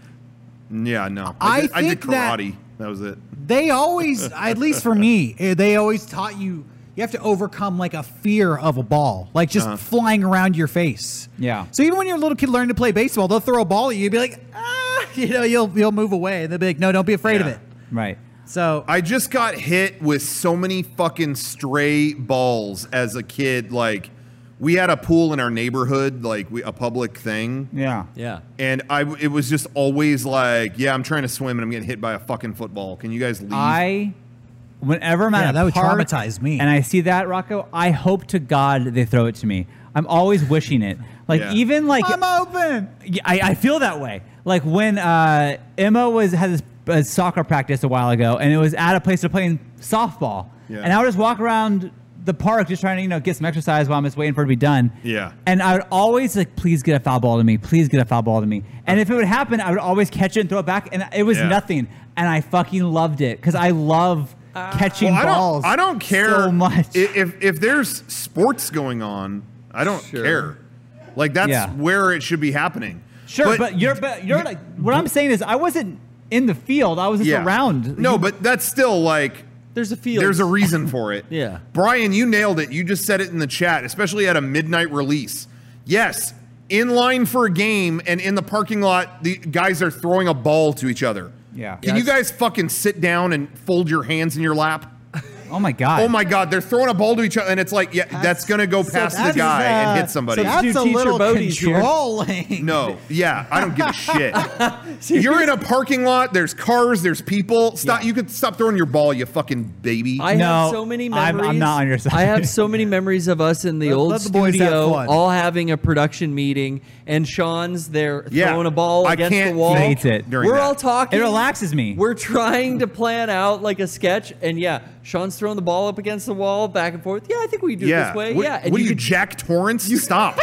yeah, no, I did, I did think that- karate. That, was it. They always, at least for me, eh, they always taught you you have to overcome like a fear of a ball, like just Uh-huh. flying around your face. Yeah. So even when you're a little kid learning to play baseball, they'll throw a ball at you, you'll be like, ah, you know, you'll you'll move away. They'll be like, no, don't be afraid of Yeah. it. Right. So I just got hit with so many fucking stray balls as a kid. Like, we had a pool in our neighborhood, like we, a public thing. Yeah. Yeah. And I, it was just always like, yeah, I'm trying to swim and I'm getting hit by a fucking football. Can you guys leave? I, whenever I'm Yeah, at a that would park traumatize me. and I see that, Rocco, I hope to God they throw it to me. I'm always wishing it. Like Yeah. even like I'm open. Yeah, I, I feel that way. Like when uh, Emma was had this uh, soccer practice a while ago, and it was at a place they're playing softball, Yeah. and I would just walk around the park just trying to you know get some exercise while I'm just waiting for it to be done. Yeah. And I would always like, please get a foul ball to me, please get a foul ball to me. And if it would happen, I would always catch it and throw it back, and it was Yeah. nothing. And I fucking loved it because I love catching Well, I balls. don't, I don't care so much. i- If if there's sports going on, I don't Sure. care. Like that's Yeah. where it should be happening. Sure, but, you're but you're like what I'm saying is I wasn't in the field. I was just yeah. around. No, You- but that's still like There's a field. there's a reason for it. Yeah. Brian, you nailed it. You just said it in the chat, especially at a midnight release. Yes, in line for a game and in the parking lot, the guys are throwing a ball to each other. Yeah. Can you guys fucking sit down and fold your hands in your lap? Oh my god. Oh my God, they're throwing a ball to each other, and it's like, yeah, that's, gonna go past the That's, guy and uh, hit somebody. So that's a Substitute teacher little Bodie's here. controlling. No, yeah, I don't give a shit. You're in a parking lot. There's cars. There's people. Stop. Yeah. You could stop throwing your ball. You fucking baby. I No, have so many I'm- memories. I'm not on your side. I have so many memories of us in the Let- old let the boys have studio, fun. all having a production meeting, and Sean's there Yeah. throwing a ball I against can't the wall. think Hates it. during We're that. all talking. It relaxes me. We're trying to plan out like a sketch, and yeah, Sean's throwing the ball up against the wall, back and forth. Yeah, I think we do it yeah. this way. What, yeah, and what you are you, could Jack Torrance? Stop.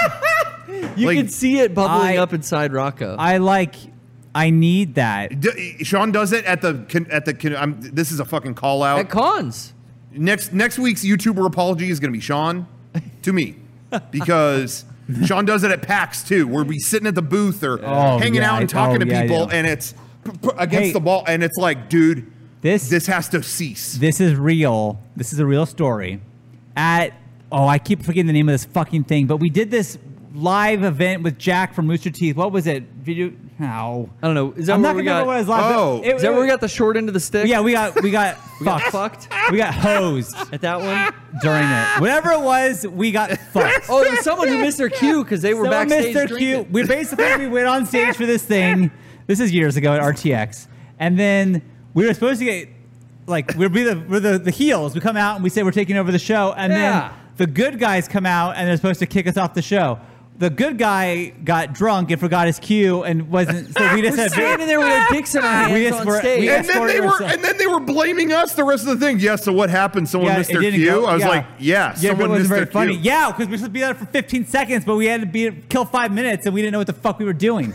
you like- could see it bubbling I- up inside Rocco. I like. I need that. D- Sean does it at the con- at the. Con- I'm, this is a fucking call out. At cons. Next next week's YouTuber apology is going to be Sean to me because Sean does it at PAX too, where we sitting at the booth or Oh, hanging yeah, out and I- talking oh, to yeah, I people, do. and it's p- p- against Hey. the ball, and it's like, dude, This this has to cease. This is real. This is a real story. At oh, I keep forgetting the name of this fucking thing, but we did this live event with Jack from Rooster Teeth. What was it? Video? How? I don't know. Is that I'm where not we gonna remember what got? it was live. Oh. but it- Is that it- where we got the short end of the stick? Yeah, we got we got We got fucked. fucked We got hosed at that one. during it. Whatever it was, we got fucked. Oh, there was someone who missed their cue because they were Someone backstage missed their drinking. cue. We basically we went on stage for this thing. This is years ago at R T X, and then we were supposed to get like we'd be the we're the, the heels. We come out and we say we're taking over the show, and Yeah. then the good guys come out and they're supposed to kick us off the show. The good guy got drunk and forgot his cue and wasn't. So we just We're had standing there with our dicks in our hands We just on were- stage. we and then escorted they were, ourselves. and then they were blaming us the rest of the thing. Yeah, so what happened? Someone Yeah, missed it their didn't cue. go- I was yeah. like, yeah, Yeah, but it someone wasn't missed very their funny. cue. Yeah, because we were supposed to be there for fifteen seconds, but we had to be kill five minutes, and we didn't know what the fuck we were doing.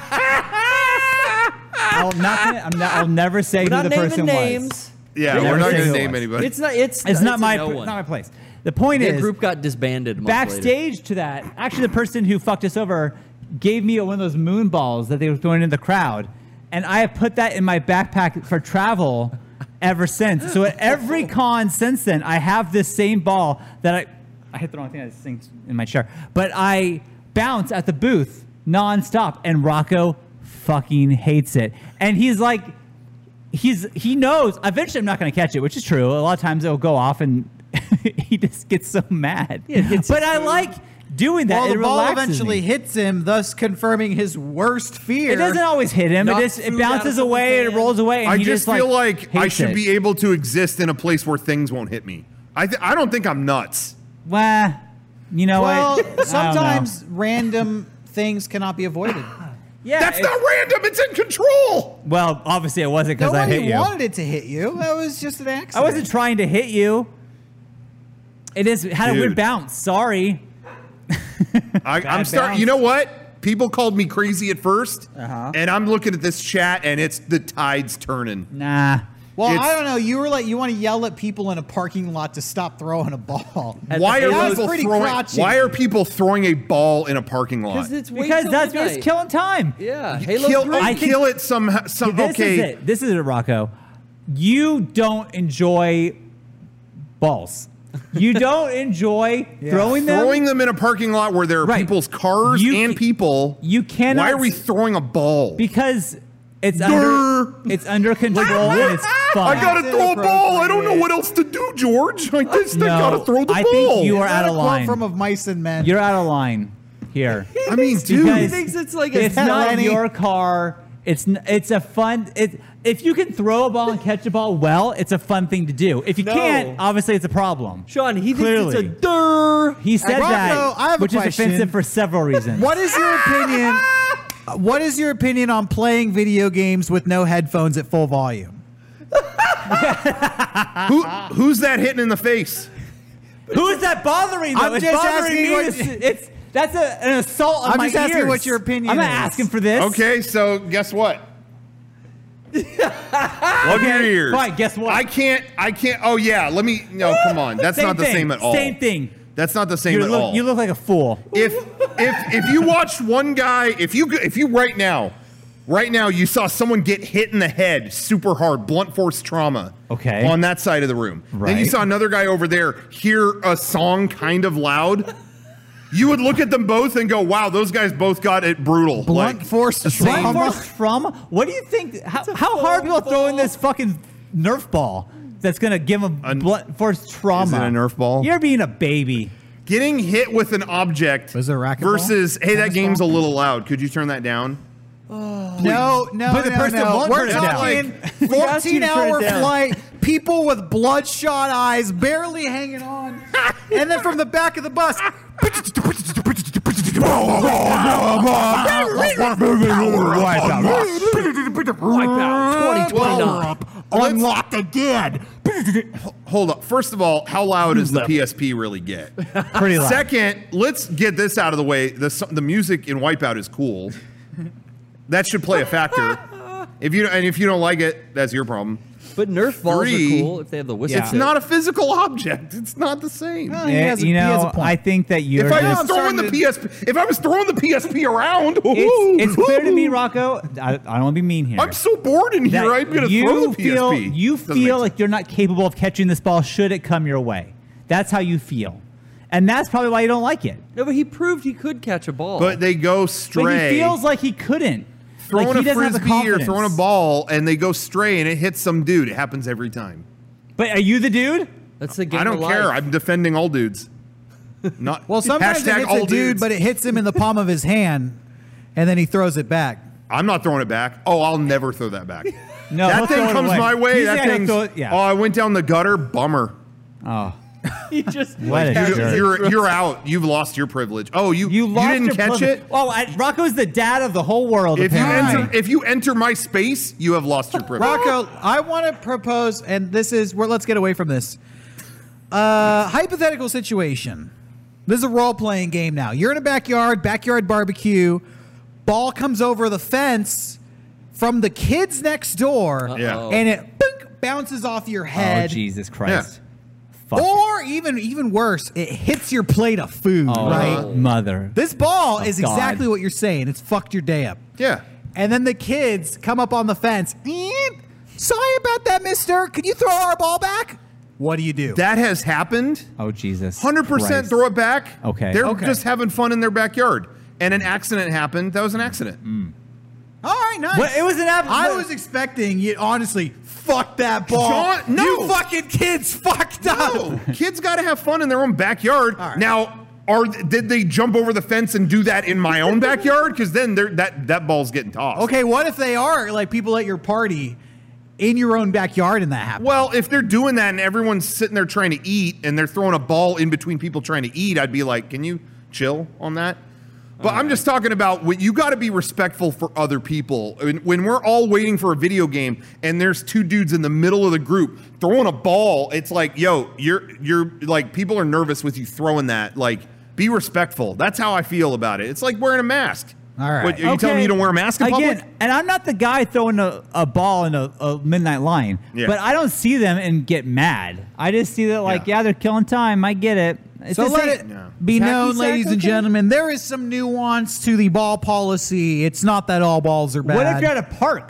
I'll not. Gonna, I'm not. I'll never say We're who not the naming person names. was. Yeah, They we're never not say going to who it name was. anybody. It's not. It's. It's not a my. no Not one. my place. The point The is, group got disbanded. A month later. backstage to that, actually, the person who fucked us over gave me one of those moon balls that they were throwing in the crowd, and I have put that in my backpack for travel ever since. So at every con since then, I have this same ball that I. I hit the wrong thing. I just synced in my chair, but I bounce at the booth nonstop, and Rocco fucking hates it, and he's like. He's he knows eventually I'm not going to catch it, which is true. A lot of times it'll go off and he just gets so mad. Yeah, it hits but his I food. like doing that. Well, it the ball relaxes eventually me. hits him, thus confirming his worst fear. It doesn't always hit him. It Knock just it food out bounces of away and it someone's rolls away. And I he just just feel like, I hates should it. be able to exist in a place where things won't hit me. I th- I don't think I'm nuts. Well, you know Well, what? I don't know. sometimes random things cannot be avoided. yeah, That's it- not random. It's in control. Well, obviously it wasn't because I hit Nobody you. wanted it to hit you. That was just an accident. I wasn't trying to hit you. It is it had a weird Dude. bounce. Sorry. I, I'm Bad starting. bounce. You know what? People called me crazy at 1st Uh-huh. and I'm looking at this chat, and it's the tide's turning. Nah. Well, It's- I don't know. You were like, you want to yell at people in a parking lot to stop throwing a ball. At Why the are That was people pretty throwing? crotchety. Why are people throwing a ball in a parking lot? Because it's way Because till that's midnight. just killing time. Yeah, You Halo kill, three. I I think- kill it somehow. Some, This okay. is it. This is it, Rocco. You don't enjoy balls. You don't enjoy throwing them. Throwing them in a parking lot where there are Right. people's cars You and ca- people. you cannot Why are we s- throwing a ball? because it's Durr. under it's under control and it's fun. I gotta That's throw a ball. I don't know inappropriate. what else to do, George. I just No, I gotta throw the I ball. think you are Is out that of a quote line. from of Mice and Men? You're out of line here. I mean, dude. Because He thinks it's like a it's that not Lenny? your car. It's n- it's a fun. It, if you can throw a ball and catch a ball well, it's a fun thing to do. If you No. can't, obviously it's a problem. Sean, he Clearly. thinks it's a durr. He said Rocco, that, I have a which is question. offensive for several reasons. What is your opinion? uh, What is your opinion on playing video games with no headphones at full volume? Who, who's that hitting in the face? Who is that bothering? Though? I'm it's just bothering asking me. what- It's, it's that's a, an assault on I'm my just asking ears. what your opinion I'm not is. asking for this. Okay, so guess what? Plug your ears. Fine, guess what? I can't. I can't. Oh yeah. Let me. No, come on. That's Same not the thing, same at all. Same thing. That's not the same You at look, all. you look like a fool. if if if you watched one guy, if you if you right now, right now you saw someone get hit in the head super hard, blunt force trauma. Okay. On that side of the room. Then you Right. saw another guy over there hear a song kind of loud. You would look at them both and go, "Wow, those guys both got it brutal." Blunt Like, force the same- trauma. Blunt force trauma? What do you think? How, how hard are people throwing this fucking Nerf ball that's going to give them A- blunt force trauma? Is it a Nerf ball? You're being a baby. Getting hit with an object Was it a racquetball? versus, hey, that Tennis game's ball? a little loud. Could you turn that down? No, no, But the no, person no. won't We're turn it down. talking asked you to turn fourteen it hour down. flight, people with bloodshot eyes, barely hanging on, and then from the back of the bus. Wipeout twenty twenty-nine. Unlocked again. Hold up. First of all, how loud does the P S P really get? Pretty loud. Second, let's get this out of the way. The, s- the music in Wipeout is cool. That should play a factor. If you and if you don't like it, that's your problem. But Nerf balls Three, are cool if they have the whistle. It's tip. not a physical object. It's not the same. Well, he Yeah, has a- you he has a know, point. I think that you're If I just. was throwing the starting P S P, if I was throwing the P S P around, It's, it's clear to me, woohoo. Rocco. I, I don't want to be mean here. I'm so bored in that here. I'm gonna you throw the P S P. feel you Doesn't make feel sense. like you're not capable of catching this ball should it come your way. That's how you feel, and that's probably why you don't like it. No, but he proved he could catch a ball. But they go But stray. he feels like he couldn't. throwing like he a doesn't have the frisbee or confidence. throwing a ball, and they go stray, and it hits some dude. It happens every time. But are you the dude? that's the game. I don't of care. life. I'm defending all dudes. Not Well, sometimes hashtag it hits all a dude, dudes. but it hits him in the palm of his hand, and then he throws it back. I'm not throwing it back. Oh, I'll never throw that back. No, that he'll thing throw it comes away. my way. He's that gonna thing's. throw it- yeah. Oh, I went down the gutter. Bummer. Oh, He just What a catches jerk. it. You're you're out. You've lost your privilege. Oh, you you lost didn't your catch privilege. it. Oh, I, Rocco's the dad of the whole world. If you apparently. enter if you enter my space, you have lost your privilege. Rocco, I want to propose, and this is where let's get away from this. Uh, hypothetical situation. This is a role playing game now. You're in a backyard, backyard barbecue. Ball comes over the fence from the kids next door, Yeah. and it boink, bounces off your oh head. Jesus Christ! Fuck. Or even even worse, it hits your plate of food, Oh, right? mother. This ball is God. exactly what you're saying. It's fucked your day up. Yeah. And then the kids come up on the fence. "Eep, sorry about that, mister. Can you throw our ball back? What do you do? That has happened. Oh Jesus! one hundred percent Christ. throw it back. Okay. They're Okay. just having fun in their backyard. And an accident happened. That was an accident. All right, nice. What, it was an app. I was expecting you, honestly, fuck that ball. John, no. You fucking kids fucked up. No, kids got to have fun in their own backyard. All right. Now, are did they jump over the fence and do that in my own backyard? Because then they're, that that ball's getting tossed. Okay, what if they are like people at your party in your own backyard and that happens? Well, if they're doing that and everyone's sitting there trying to eat and they're throwing a ball in between people trying to eat, I'd be like, can you chill on that? But I'm just talking about what you got to be respectful for other people. When, when we're all waiting for a video game and there's two dudes in the middle of the group throwing a ball, it's like, yo, you're you're like people are nervous with you throwing that. Like, be respectful. That's how I feel about it. It's like wearing a mask. All right. What, are you telling me you don't wear a mask in Again, public? and I'm not the guy throwing a, a ball in a, a midnight line, Yeah. but I don't see them and get mad. I just see that like, Yeah. yeah, they're killing time. I get it. It's So the let same- it Yeah. be Hacky known, sack, ladies and okay? gentlemen, there is some nuance to the ball policy. It's not that all balls are bad. What if you're at a park,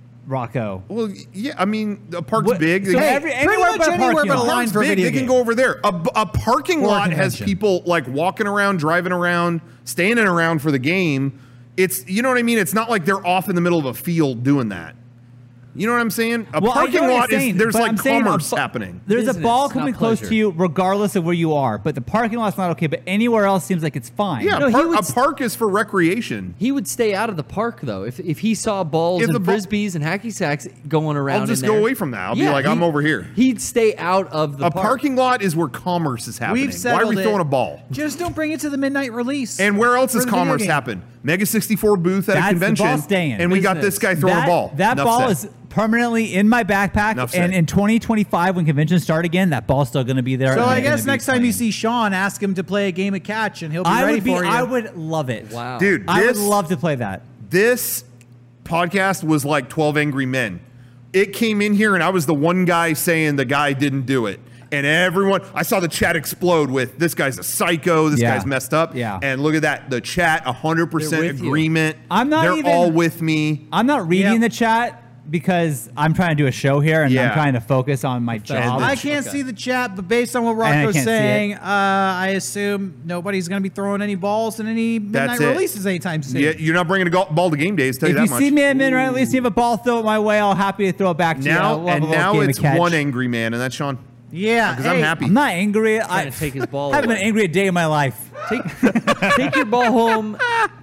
Rocco? Well, yeah, I mean, the park's What- big. so They- every- pretty anywhere much but a anywhere parking but a lot. line Park's for a big. video They can game. go over there. A, a parking Or a lot has convention. people like walking around, driving around, standing around for the game. It's you know what I mean. It's not like they're off in the middle of a field doing that. You know what I'm saying? A Well, I parking get what lot you're is saying, there's but like I'm saying a commerce bu- happening. There's Business, a ball not coming close pleasure. to you, regardless of where you are. But the parking lot's not okay. But anywhere else seems like it's fine. Yeah, No, a, he par- would a s- park is for recreation. He would stay out of the park though. If if he saw balls If and the ball- frisbees and hacky sacks going around, I'll just in go there- away from that. I'll be Yeah, like, I'm he- over here. He'd stay out of the A park. parking lot is where commerce is happening. We've Why are settled we it. throwing a ball? Just don't bring it to the midnight release. And where else for does the video commerce game. happen? Mega sixty-four booth at That's a the convention, ball staying. and we got Business. this guy throwing that, a ball. That Enough ball said. is permanently in my backpack. Enough said. And in twenty twenty-five, when conventions start again, that ball's still going to be there. So and I I'm gonna guess be next time you playing. see Sean, ask him to play a game of catch, and he'll be I ready would be. for you. I would love it. Wow, Dude, I would this- love to play that. This podcast was like twelve Angry Men. It came in here and I was the one guy saying the guy didn't do it. And everyone, I saw the chat explode with this guy's a psycho, this Yeah. guy's messed up. Yeah. And look at that, the chat, one hundred percent They're with you. agreement. I'm not They're even- all with me. I'm not reading Yeah. the chat because I'm trying to do a show here and Yeah. I'm trying to focus on my job. I can't Okay. see the chat, but based on what And I Rocco's can't see saying, it. uh, I assume nobody's going to be throwing any balls in any midnight That's it. releases anytime soon. Yeah, you're not bringing a go- ball to game days, tell If you you that see much. me at midnight, at least you have a ball, throw it my way. I'll happy to throw it back to you. now, I'll have and a little now game of it's catch. one angry man, and that's Sean. Yeah, Because I'm hey, happy. I'm not angry. I Trying to take his ball haven't been away. angry a day in my life. Take take your ball home.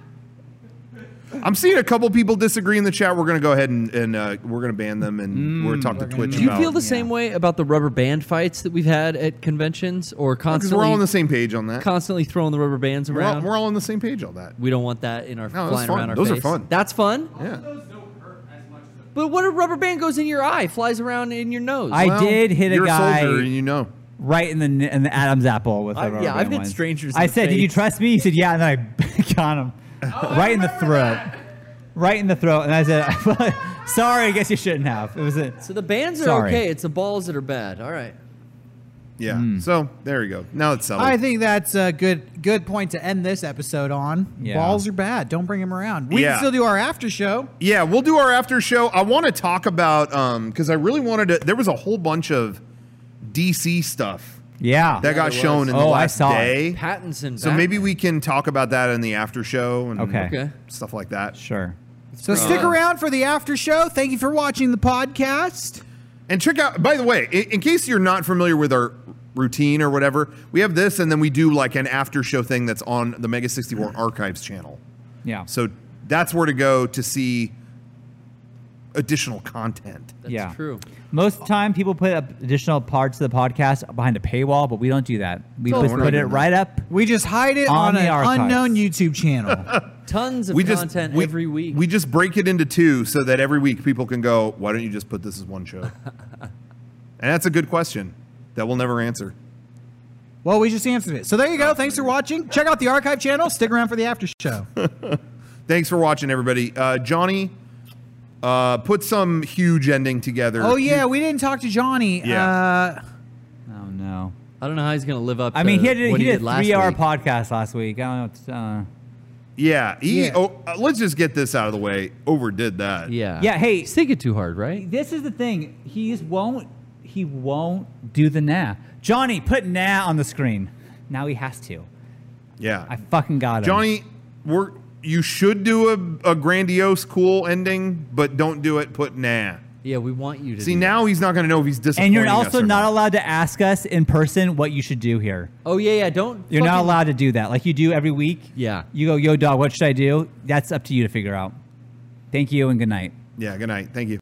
I'm seeing a couple people disagree in the chat. We're going to go ahead and, and uh, we're going to ban them, and we're talking to Twitch Do you about feel the same way about the rubber band fights that we've had at conventions, or because constantly we're all on the same page on that. constantly throwing the rubber bands We're all, around? we're all on the same page on that. We don't want that in our No, that's flying fun. around our Those are face. fun. That's fun. Yeah. Those don't hurt as much as a But what if rubber band goes in your eye, flies around in your nose? I Well, did hit a you're guy soldier, and you know. right in the in the Adam's apple with the I- rubber yeah, I've band hit ones. strangers in I the said, "Did you face. trust me?" He said, "Yeah," and then I got him right in the throat, right in the throat. And I said, Sorry, I guess you shouldn't have. It was a. So the bands are Sorry. okay. It's the balls that are bad. All right. Yeah. Hmm. So there you go. Now it's selling. I think that's a good good point to end this episode on. Yeah. Balls are bad. Don't bring them around. We Yeah. can still do our after show. Yeah, we'll do our after show. I want to talk about um because I really wanted to. There was a whole bunch of D C stuff Yeah. that got there shown was. in the Oh, I last saw it. day. Pattinson. So maybe we can talk about that in the after show and Okay. Okay. stuff like that. Sure. So stick around for the after show. Thank you for watching the podcast. And check out, by the way, in, in case you're not familiar with our routine or whatever, we have this and then we do like an after show thing that's on the Mega sixty-four Archives channel. Yeah. So that's where to go to see additional content. That's yeah. true. Most of the time, people put up additional parts of the podcast behind a paywall, but we don't do that. We Oh, just we're not put it doing that. right up. We just hide it On on, the an archives. unknown YouTube channel. Tons of We just content we, every week. We just break it into two so that every week people can go, why don't you just put this as one show? And that's a good question that we'll never answer. Well, we just answered it. So there you go. Thanks for watching. Check out the archive channel. Stick around for the after show. Thanks for watching, everybody. Uh, Johnny, uh, put some huge ending together. Oh yeah, we didn't talk to Johnny. Yeah. Uh, Oh, no. I don't know how he's going to live up. I mean, to he did, what he he did did a last three-hour week. podcast last week. I don't know. It's, uh, Yeah. He, Yeah. Oh, uh, let's just get this out of the way. Overdid that. Yeah. Yeah, hey- He's thinking too hard, right? this is the thing. He just won't. He won't do the nah. Johnny, put nah on the screen. Now he has to. Yeah. I fucking got him. Johnny, we're you should do a, a grandiose, cool ending, but don't do it. Put nah. Yeah, we want you to See, do now he's not going to know if he's disappointing and you're us also or not allowed to ask us in person what you should do here. that. Oh, yeah, yeah. Don't. You're not fucking- allowed to do that like you do every week. Yeah. You go, yo, dog, what should I do? That's up to you to figure out. Thank you and good night. Yeah. Good night. Thank you.